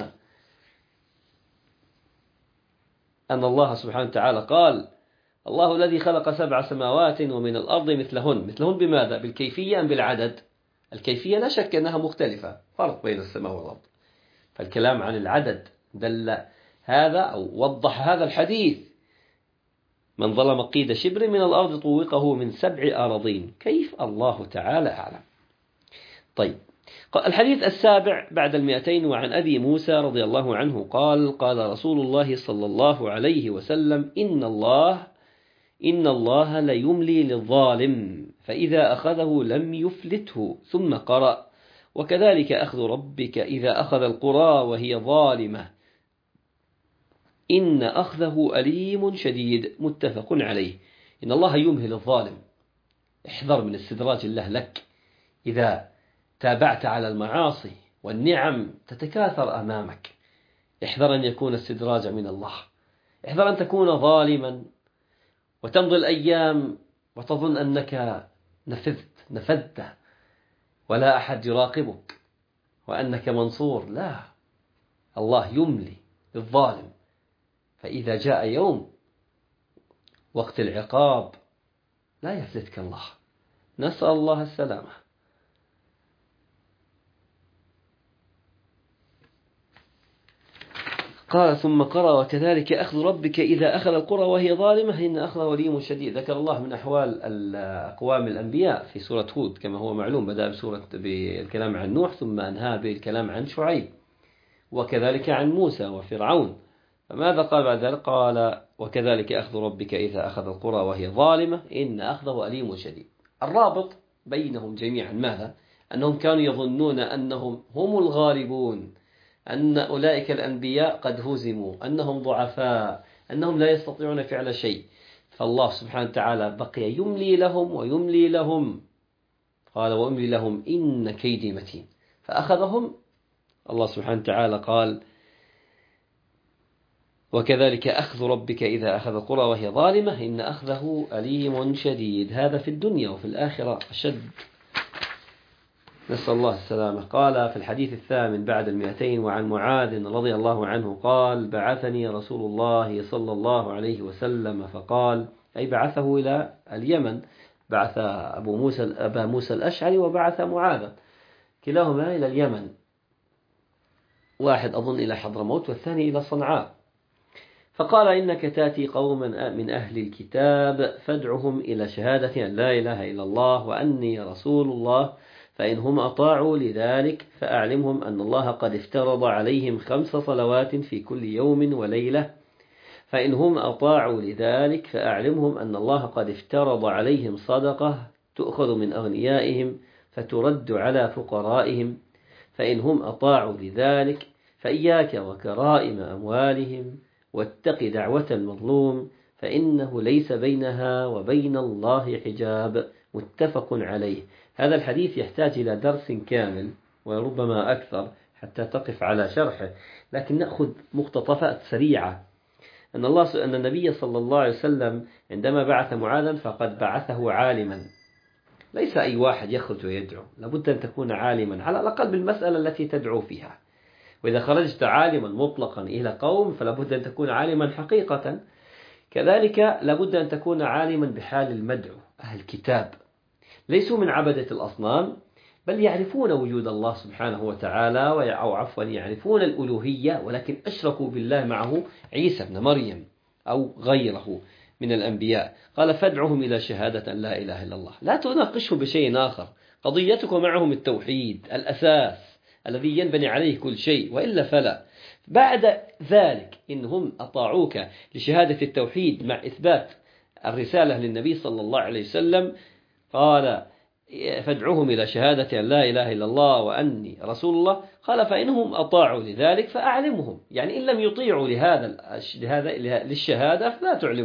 أن الله سبحانه وتعالى قال: الله الذي خلق 7 سماوات ومن الأرض مثلهن بماذا؟ بالكيفية أم بالعدد؟ الكيفية لا شك أنها مختلفة، فرق بين السماء والأرض. فالكلام عن العدد دل هذا أو وضح هذا الحديث: من ظلم قيد شبر من الأرض طوقه من 7 أراضين. كيف؟ الله تعالى أعلم. طيب، الحديث السابع بعد 200 وعن أبي موسى رضي الله عنه قال: قال رسول الله صلى الله عليه وسلم: إن الله ليملي للظالم فإذا أخذه لم يفلته. ثم قرأ: وكذلك أخذ ربك إذا أخذ القرى وهي ظالمة إن أخذه أليم شديد. متفق عليه. إن الله يمهل الظالم. احذر من استدراج الله لك إذا تابعت على المعاصي والنعم تتكاثر أمامك. احذر أن يكون استدراج من الله. احذر أن تكون ظالما وتمضي الأيام وتظن أنك نفذت ولا أحد يراقبك وأنك منصور. لا، الله يملي للظالم، فإذا جاء يوم وقت العقاب لا يفلتك الله. نسأل الله السلامة. قال: ثم قرأ: وكذلك أخذ ربك إذا أخذ القرى وهي ظالمة إن أخذه أليم شديد. ذكر الله من أحوال أقوام الأنبياء في سورة هود كما هو معلوم، بدأ بالكلام عن نوح ثم أنهى بالكلام عن شعيب، وكذلك عن موسى وفرعون. فماذا قال بعد ذلك؟ قال: وكذلك أخذ ربك إذا أخذ القرى وهي ظالمة إن أخذه أليم شديد. الرابط بينهم جميعا ماذا؟ أنهم كانوا يظنون أنهم هم الغالبون، أن أولئك الأنبياء قد هزموا، أنهم ضعفاء، أنهم لا يستطيعون فعل شيء. فالله سبحانه وتعالى بقي يملي لهم ويملي لهم. قال: وأملي لهم إن كيدي متين. فأخذهم. الله سبحانه وتعالى قال: وكذلك أخذ ربك إذا أخذ القرى وهي ظالمة إن أخذه أليم شديد. هذا في الدنيا وفي الآخرة أشد. نسأل الله السلامة. قال في الحديث الثامن بعد 200 وعن معاذ رضي الله عنه قال: بعثني رسول الله صلى الله عليه وسلم فقال، أي بعثه إلى اليمن، بعث أبا موسى الأشعري وبعث معاذ، كلاهما إلى اليمن، واحد أظن إلى حضرموت والثاني إلى صنعاء. فقال: إنك تأتي قوما من أهل الكتاب فادعهم إلى شهادة أن لا إله إلا الله وأني رسول الله، فإنهم أطاعوا لذلك فأعلمهم أن الله قد افترض عليهم 5 صلوات في كل يوم وليلة. فإنهم أطاعوا لذلك فأعلمهم أن الله قد افترض عليهم صدقة تؤخذ من أغنيائهم فترد على فقرائهم. فإنهم أطاعوا لذلك فإياك وكرائم أموالهم واتق دعوة المظلوم فإنه ليس بينها وبين الله حجاب. متفق عليه. هذا الحديث يحتاج إلى درس كامل وربما أكثر حتى تقف على شرحه، لكن نأخذ مقتطفات سريعة. أن النبي صلى الله عليه وسلم عندما بعث معاذا فقد بعثه عالما، ليس أي واحد يخرج ويدعو، لابد أن تكون عالما على الأقل بالمسألة التي تدعو فيها. وإذا خرجت عالما مطلقا إلى قوم فلابد أن تكون عالما حقيقة. كذلك لابد أن تكون عالما بحال المدعو. أهل الكتاب ليسوا من عبدة الأصنام، بل يعرفون وجود الله سبحانه وتعالى، أو عفوا يعرفون الألوهية، ولكن أشركوا بالله معه عيسى بن مريم أو غيره من الأنبياء. قال: فادعهم إلى شهادة لا إله إلا الله، لا تناقشهم بشيء آخر. قضيتك معهم التوحيد الأساس الذي ينبني عليه كل شيء، وإلا فلا. بعد ذلك إنهم أطاعوك لشهادة التوحيد مع إثبات الرسالة للنبي صلى الله عليه وسلم، قال: فادعوهم إلى شهادة أن لا إله إلا الله وأني رسول الله. قال: فإنهم أطاعوا لذلك فأعلمهم، يعني إن لم يطيعوا للشهادة فلا تعلمهم.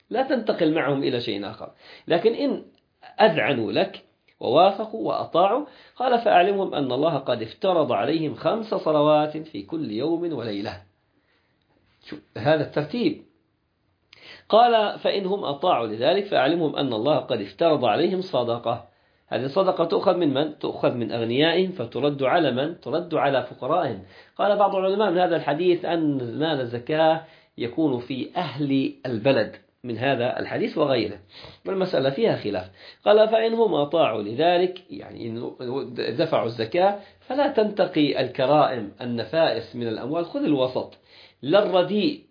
لا تنتقل معهم إلى شيء آخر. لكن إن أذعنوا لك ووافقوا وأطاعوا، قال فأعلمهم أن الله قد افترض عليهم 5 صلوات في كل يوم وليلة. هذا الترتيب. قال فإنهم أطاعوا لذلك فأعلمهم أن الله قد افترض عليهم صدقة. هذه الصدقة تؤخذ من من؟ تؤخذ من أغنيائهم فترد على من؟ ترد على فقرائهم. قال بعض العلماء من هذا الحديث أن مال الزكاة يكون في أهل البلد من هذا الحديث وغيره، والمسألة فيها خلاف. قال فإنهم أطاعوا لذلك، يعني إن دفعوا الزكاة، فلا تنتقي الكرائم النفائس من الأموال، خذ الوسط، لا الرديء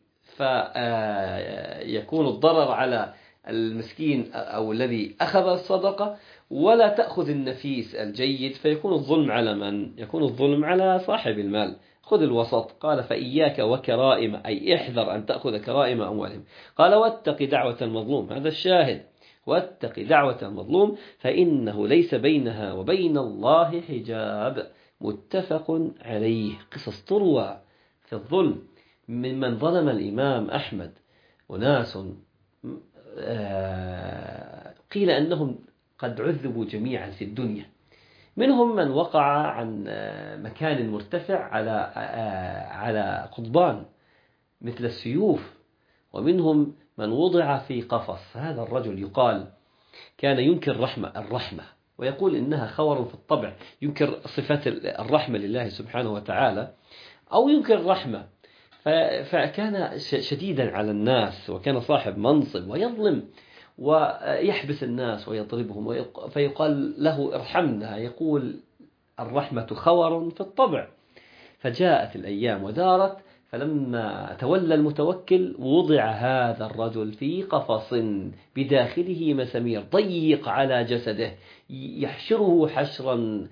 فيكون الضرر على المسكين أو الذي أخذ الصدقة، ولا تأخذ النفيس الجيد فيكون الظلم على من؟ يكون الظلم على صاحب المال. خذ الوسط. قال فإياك وكرائم، أي احذر أن تأخذ كرائم أموالهم. قال واتق دعوة المظلوم، هذا الشاهد، واتق دعوة المظلوم فإنه ليس بينها وبين الله حجاب. متفق عليه. قصص تروى في الظلم ممن ظلم الإمام أحمد، وناس قيل أنهم قد عذبوا جميعا في الدنيا. منهم من وقع عن مكان مرتفع على قضبان مثل السيوف، ومنهم من وضع في قفص. هذا الرجل يقال كان ينكر الرحمة ويقول إنها خور في الطبع، ينكر صفات الرحمة لله سبحانه وتعالى، أو ينكر الرحمة. فكان شديدا على الناس، وكان صاحب منصب ويظلم ويحبس الناس ويضربهم، فيقال له ارحمنا، يقول الرحمة خور في الطبع. فجاءت الأيام ودارت، فلما تولى المتوكل وضع هذا الرجل في قفص بداخله مسامير ضيق على جسده، يحشره حشرا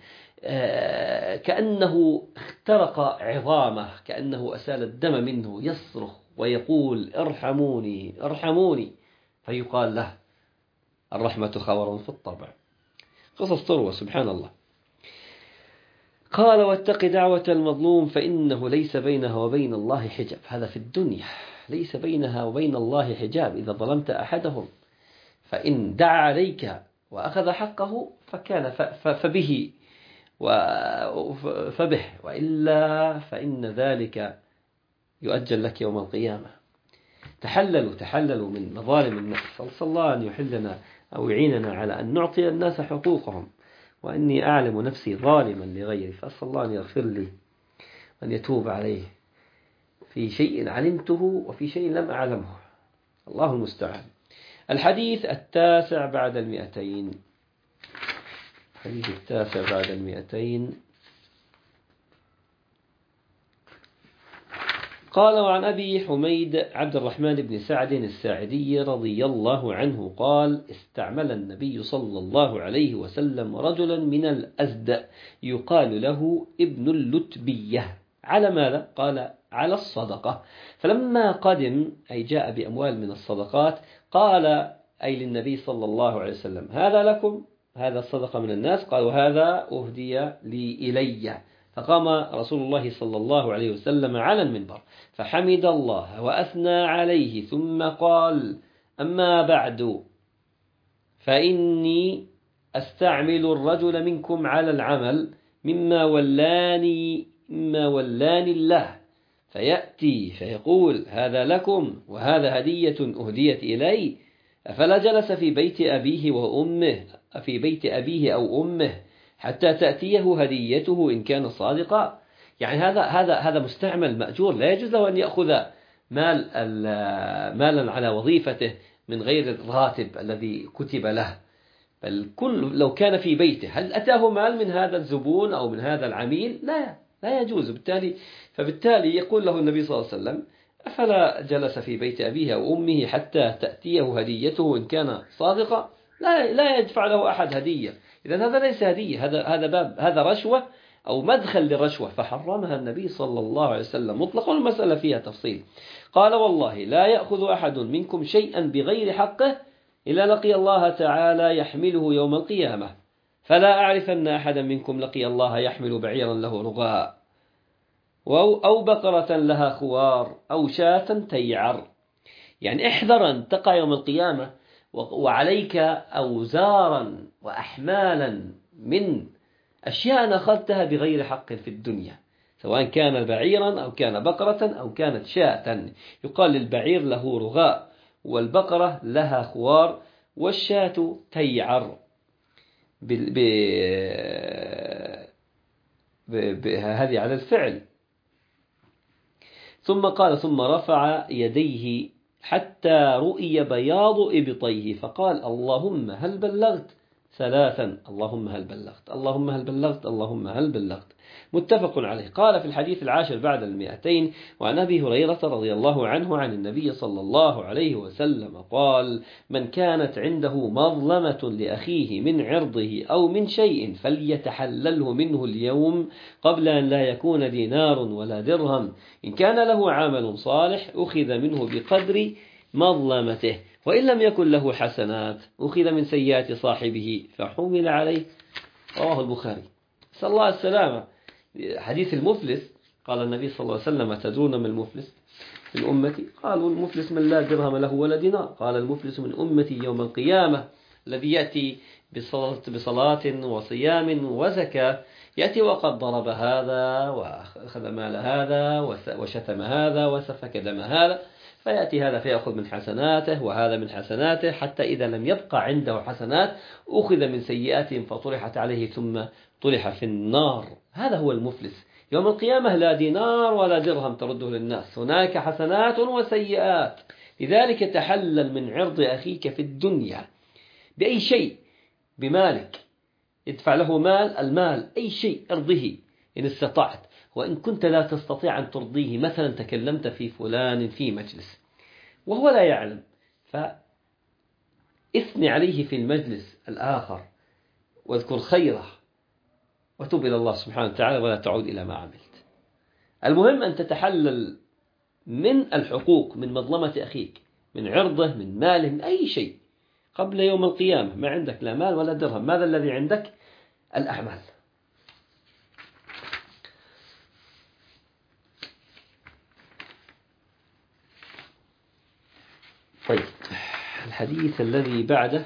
كأنه اخترق عظامه، كأنه أسال الدم منه، يصرخ ويقول ارحموني ارحموني، فيقال له الرحمة خور في الطبع. قصص تروى سبحان الله. قال واتق دعوة المظلوم فإنه ليس بينها وبين الله حجاب. هذا في الدنيا، ليس بينها وبين الله حجاب. إذا ظلمت أحدهم فإن دعا عليك وأخذ حقه فكان فبه فبه، وإلا فإن ذلك يؤجل لك يوم القيامة. تحللوا من مظالم الناس. صلى الله أن يحلنا أو يعيننا على أن نعطي الناس حقوقهم، وإني أعلم نفسي ظالما لغيري، فأسأل الله أن يغفر لي وأن يتوب عليه في شيء علمته وفي شيء لم أعلمه، الله المستعان. الحديث 9 بعد 200. الحديث 9 بعد 200. قال وعن أبي حميد عبد الرحمن بن سعد الساعدي رضي الله عنه قال استعمل النبي صلى الله عليه وسلم رجلا من الأزد يقال له ابن اللتبية على ماذا؟ قال على الصدقة. فلما قدم أي جاء بأموال من الصدقات قال أي للنبي صلى الله عليه وسلم هذا لكم، هذا الصدقة من الناس. قال وهذا أهدي لي إلي. فقام رسول الله صلى الله عليه وسلم على المنبر فحمد الله وأثنى عليه ثم قال أما بعد فإني أستعمل الرجل منكم على العمل مما ولاني الله، فيأتي فيقول هذا لكم وهذا هدية أهديت إلي، أفلا جلس في بيت أبيه وأمه في بيت أبيه أو أمه حتى تأتيه هديته إن كان صادقا. يعني هذا مستعمل مأجور، لا يجوز له أن يأخذ مالا على وظيفته من غير الراتب الذي كتب له، بل لو كان في بيته هل أتاه مال من هذا الزبون أو من هذا العميل؟ لا يجوز. فبالتالي يقول له النبي صلى الله عليه وسلم أفلا جلس في بيت أبيه أو أمه حتى تأتيه هديته إن كان صادقا؟ لا يدفع له أحد هدية. إذن هذا ليس هدية، هذا رشوة أو مدخل للرشوة، فحرمها النبي صلى الله عليه وسلم مطلقا، والمسألة فيها تفصيل. قال والله لا يأخذ أحد منكم شيئا بغير حقه إلا لقي الله تعالى يحمله يوم القيامة، فلا أعرف أن أحدا منكم لقي الله يحمل بعيرا له رغاء أو بقرة لها خوار أو شاة تيعر يعني احذر أن تقع يوم القيامة وعليك أوزارا وأحمالا من أشياء أخذتها بغير حق في الدنيا، سواء كان بعيرا أو كان بقرة أو كانت شاة. يقال للبعير له رغاء، والبقرة لها خوار، والشاة تيعر هذه على الفعل. ثم قال: ثم رفع يديه حتى رؤي بياض إبطيه فقال: اللهم هل بلغت؟ ثلاثا: اللهم هل بلغت، اللهم هل بلغت، اللهم هل بلغت. متفق عليه. قال في الحديث 10 بعد 200: وعن أبي هريرة رضي الله عنه عن النبي صلى الله عليه وسلم قال: من كانت عنده مظلمة لأخيه من عرضه أو من شيء فليتحلله منه اليوم قبل أن لا يكون دينار ولا درهم، إن كان له عمل صالح أخذ منه بقدر مظلمته، وإن لم يكن له حسنات أخذ من سيئات صاحبه فحمل عليه. رواه البخاري. صلى الله عليه وسلم. حديث المفلس، قال النبي صلى الله عليه وسلم: تدرون من المفلس من أمتي؟ قالوا: المفلس من لا درهم له ولا دينار. قال: المفلس من أمتي يوم القيامة الذي يأتي بصلاة وصيام وزكاة، يأتي وقد ضرب هذا وأخذ مال هذا وشتم هذا وسفك دم هذا، فيأتي هذا فيأخذ من حسناته وهذا من حسناته، حتى إذا لم يبقى عنده حسنات أخذ من سيئاتهم فطرحت عليه ثم طرح في النار. هذا هو المفلس يوم القيامة، لا دينار ولا درهم ترده للناس، هناك حسنات وسيئات. لذلك تحلل من عرض أخيك في الدنيا بأي شيء، بمالك، ادفع له المال أي شيء ارضه إن استطعت، وإن كنت لا تستطيع أن ترضيه، مثلا تكلمت في فلان في مجلس وهو لا يعلم، فاثني عليه في المجلس الآخر واذكر خيره وتوب إلى الله سبحانه وتعالى ولا تعود إلى ما عملت. المهم أن تتحلل من الحقوق، من مظلمة أخيك، من عرضه، من ماله، من أي شيء قبل يوم القيامة. ما عندك لا مال ولا درهم، ماذا الذي عندك؟ الأعمال. طيب، الحديث الذي بعده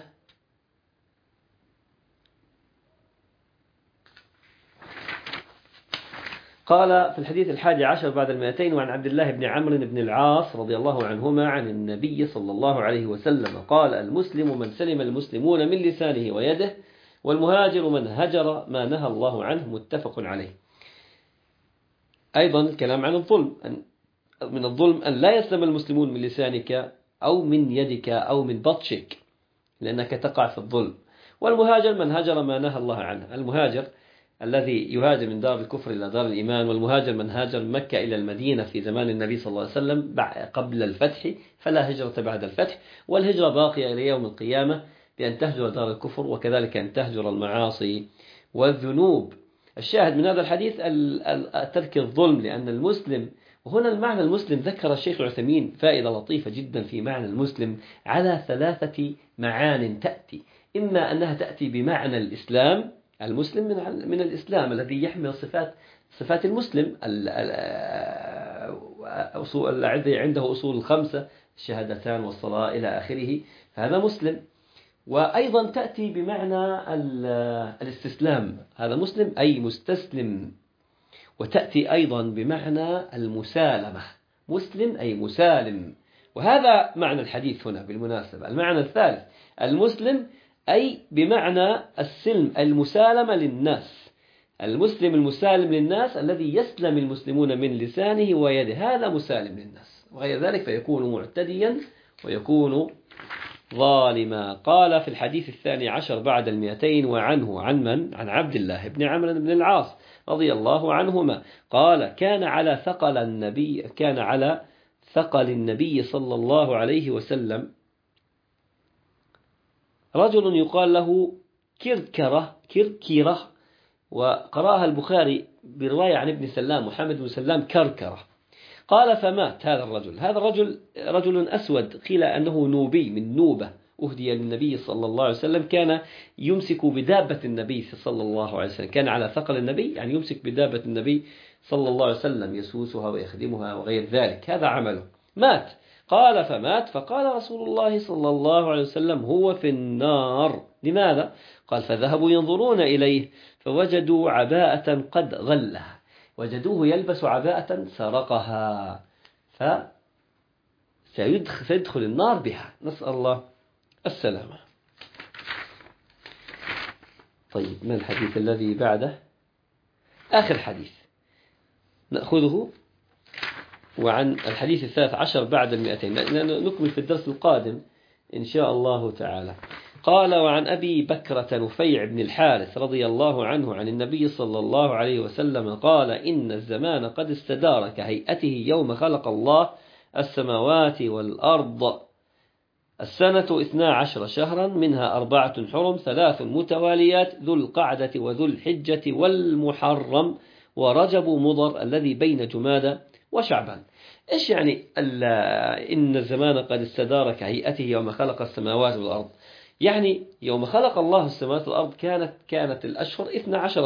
قال في الحديث 11 بعد 200: وعن عبد الله بن عمرو بن العاص رضي الله عنهما عن النبي صلى الله عليه وسلم قال: المسلم من سلم المسلمون من لسانه ويده، والمهاجر من هجر ما نهى الله عنه. متفق عليه. أيضا الكلام عن الظلم، من الظلم أن لا يسلم المسلمون من لسانك أو من يدك أو من بطشك، لأنك تقع في الظلم. والمهاجر من هجر ما نهى الله عنه، المهاجر الذي يهاجر من دار الكفر إلى دار الإيمان، والمهاجر من هاجر من مكة إلى المدينة في زمان النبي صلى الله عليه وسلم قبل الفتح، فلا هجرة بعد الفتح، والهجرة باقية إلى يوم القيامة بأن تهجر دار الكفر، وكذلك أن تهجر المعاصي والذنوب. الشاهد من هذا الحديث ترك الظلم، لأن المسلم، وهنا المعنى المسلم ذكر الشيخ العثيمين فائدة لطيفة جدا في معنى المسلم على 3 معان تأتي: إما أنها تأتي بمعنى الإسلام، المسلم من الإسلام الذي يحمل صفات المسلم، الذي عنده أصول 5: الشهادتان والصلاة إلى آخره، فهذا مسلم. وأيضا تأتي بمعنى الاستسلام، هذا مسلم أي مستسلم. وتأتي أيضا بمعنى المسالمة، مسلم أي مسالم، وهذا معنى الحديث هنا بالمناسبة. المعنى الثالث: المسلم أي بمعنى السلم، المسالمة للناس، المسلم المسالم للناس الذي يسلم المسلمون من لسانه ويده، هذا مسالم للناس، وغير ذلك فيكون معتديا ويكون ظالما. قال في الحديث 12 بعد 200: وعنه عن من؟ عن عبد الله بن عمرو بن العاص رضي الله عنهما قال: كان على ثقل النبي صلى الله عليه وسلم رجل يقال له كركرة، وقرأها البخاري برواية عن ابن سلام محمد بن سلام كركرة. قال: فمات هذا الرجل رجل أسود، قيل أنه نوبي من نوبة، أهدي للنبي صلى الله عليه وسلم، كان يمسك بدابة النبي صلى الله عليه وسلم، كان على ثقل النبي، يعني يمسك بدابة النبي صلى الله عليه وسلم يسوسها ويخدمها وغير ذلك، هذا عمله. مات. قال فمات، فقال رسول الله صلى الله عليه وسلم هو في النار. لماذا؟ قال فذهبوا ينظرون إليه فوجدوا عباءة قد غلها، وجدوه يلبس عباءة سرقها، فسيدخل النار بها، نسأل الله السلامة. طيب، ما الحديث الذي بعده؟ آخر حديث نأخذه، وعن الحديث 13 بعد 200 نكمل في الدرس القادم إن شاء الله تعالى. قال وعن أبي بكرة نفيع بن الحارث رضي الله عنه عن النبي صلى الله عليه وسلم قال إن الزمان قد استدار كهيئته يوم خلق الله السماوات والأرض، السنة 12 شهرا منها 4 حرم 3 متواليات، ذو القعدة وذو الحجة والمحرم ورجب مضر الذي بين جمادى وشعبان. إيش يعني إن الزمان قد استدار كهيئته يوم خلق السماوات والأرض؟ يعني يوم خلق الله السماوات والأرض كانت الأشهر 12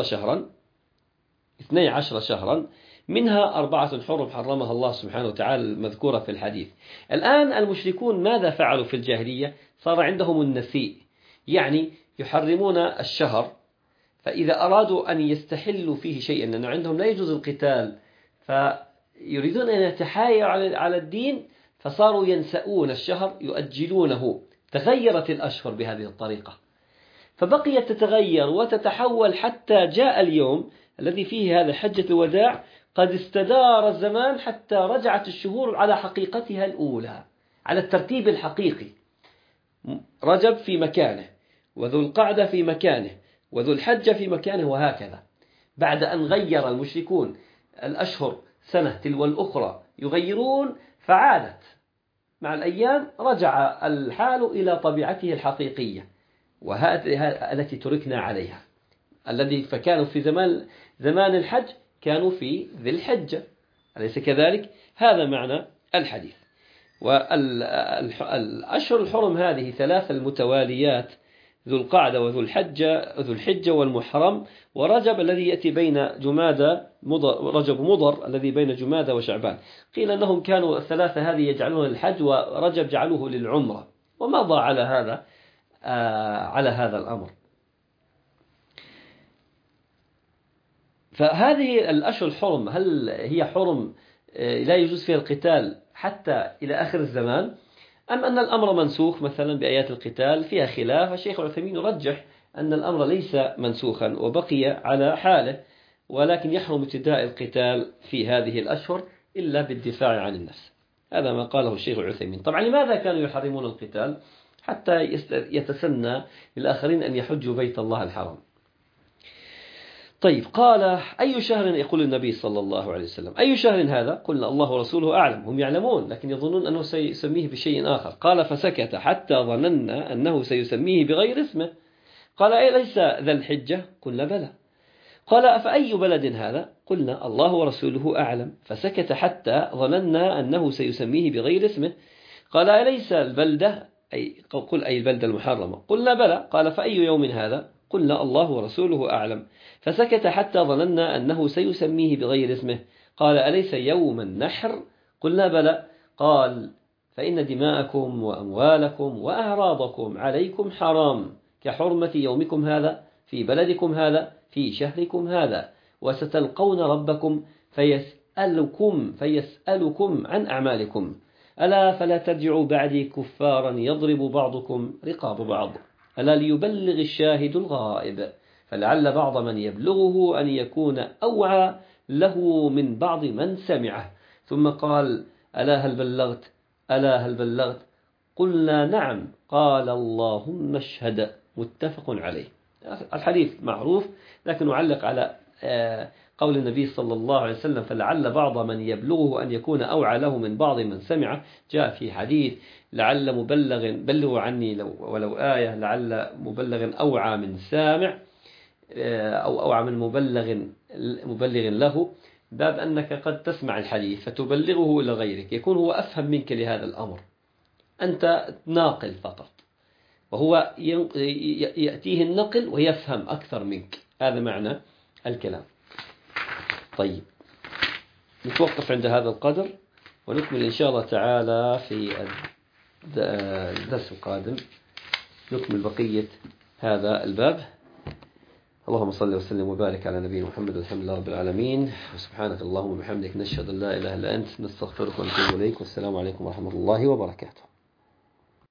شهرا منها 4 حرم حرمها الله سبحانه وتعالى المذكورة في الحديث. الآن المشركون ماذا فعلوا في الجاهلية؟ صار عندهم النسيء، يعني يحرمون الشهر، فإذا أرادوا أن يستحلوا فيه شيئا، لأنه عندهم لا يجوز القتال، فيريدون أن يتحايلوا على الدين، فصاروا ينسؤون الشهر يؤجلونه. تغيرت الأشهر بهذه الطريقة، فبقيت تتغير وتتحول حتى جاء اليوم الذي فيه هذا حجة الوداع، قد استدار الزمان حتى رجعت الشهور على حقيقتها الأولى، على الترتيب الحقيقي. رجب في مكانه، وذو القعدة في مكانه، وذو الحجة في مكانه، وهكذا. بعد أن غير المشركون الأشهر سنة تلو الأخرى يغيرون، فعادت مع الأيام، رجع الحال إلى طبيعته الحقيقية، وهذه التي تركنا عليها. الذي فكانوا في زمان الحج كانوا في ذي الحجة، أليس كذلك؟ هذا معنى الحديث. والأشهر الحرم هذه 3 المتواليات، ذو القعدة وذو الحجة والمحرم ورجب الذي يأتي بين جمادى رجب مضر الذي بين جمادى وشعبان. قيل أنهم كانوا ال3 هذه يجعلون للحج، ورجب جعلوه للعمرة، ومضى على هذا الأمر. فهذه الأشهر الحرم هل هي حرم لا يجوز فيها القتال حتى إلى آخر الزمان، أم أن الأمر منسوخ مثلا بآيات القتال؟ فيها خلاف. الشيخ العثيمين يرجح أن الأمر ليس منسوخا وبقي على حاله، ولكن يحرم ابتداء القتال في هذه الأشهر إلا بالدفاع عن النفس. هذا ما قاله الشيخ العثيمين. طبعا لماذا كانوا يحرمون القتال؟ حتى يتسنى للآخرين أن يحجوا بيت الله الحرام. طيب، قال أي شهر؟ يقول النبي صلى الله عليه وسلم أي شهر هذا؟ قلنا الله ورسوله أعلم. هم يعلمون لكن يظنون أنه سيسميه بشيء آخر. قال فسكت حتى ظننا أنه سيسميه بغير اسمه. قال أليس ذا الحجة؟ قلنا بلى. قال فأي بلد هذا؟ قلنا الله ورسوله أعلم. فسكت حتى ظننا أنه سيسميه بغير اسمه. قال أليس البلدة؟ قل أي البلدة المحرمة؟ قلنا بلى. قال فأي يوم هذا؟ قلنا الله ورسوله أعلم. فسكت حتى ظننا أنه سيسميه بغير اسمه. قال أليس يوم النحر؟ قلنا بلى. قال فإن دماءكم وأموالكم وأعراضكم عليكم حرام كحرمة يومكم هذا في بلدكم هذا في شهركم هذا، وستلقون ربكم فيسألكم عن أعمالكم. ألا فلا ترجعوا بعدي كفارا يضرب بعضكم رقاب بعض. ألا ليبلغ الشاهد الغائب، فلعل بعض من يبلغه أن يكون أوعى له من بعض من سمعه. ثم قال ألا هل بلغت؟ قلنا نعم. قال اللهم اشهد. متفق عليه. الحديث معروف، لكن نعلق على قول النبي صلى الله عليه وسلم فلعل بعض من يبلغه أن يكون أوعى له من بعض من سمعه. جاء في حديث لعل مبلغ بلغوا عني ولو آية، لعل مبلغ أوعى من سامع أو أوعى من مبلغ له، باب أنك قد تسمع الحديث فتبلغه إلى غيرك، يكون هو أفهم منك لهذا الأمر، أنت ناقل فقط، وهو يأتيه النقل ويفهم أكثر منك. هذا معنى الكلام. طيب، نتوقف عند هذا القدر، ونكمل إن شاء الله تعالى في الدرس القادم، نكمل بقية هذا الباب. اللهم صل وسلم وبارك على نبينا محمد والحمد لله رب العالمين. وسبحانك اللهم وبحمدك، نشهد أن لا إله إلا أنت، نستغفرك ونتوب إليك، والسلام عليكم ورحمة الله وبركاته.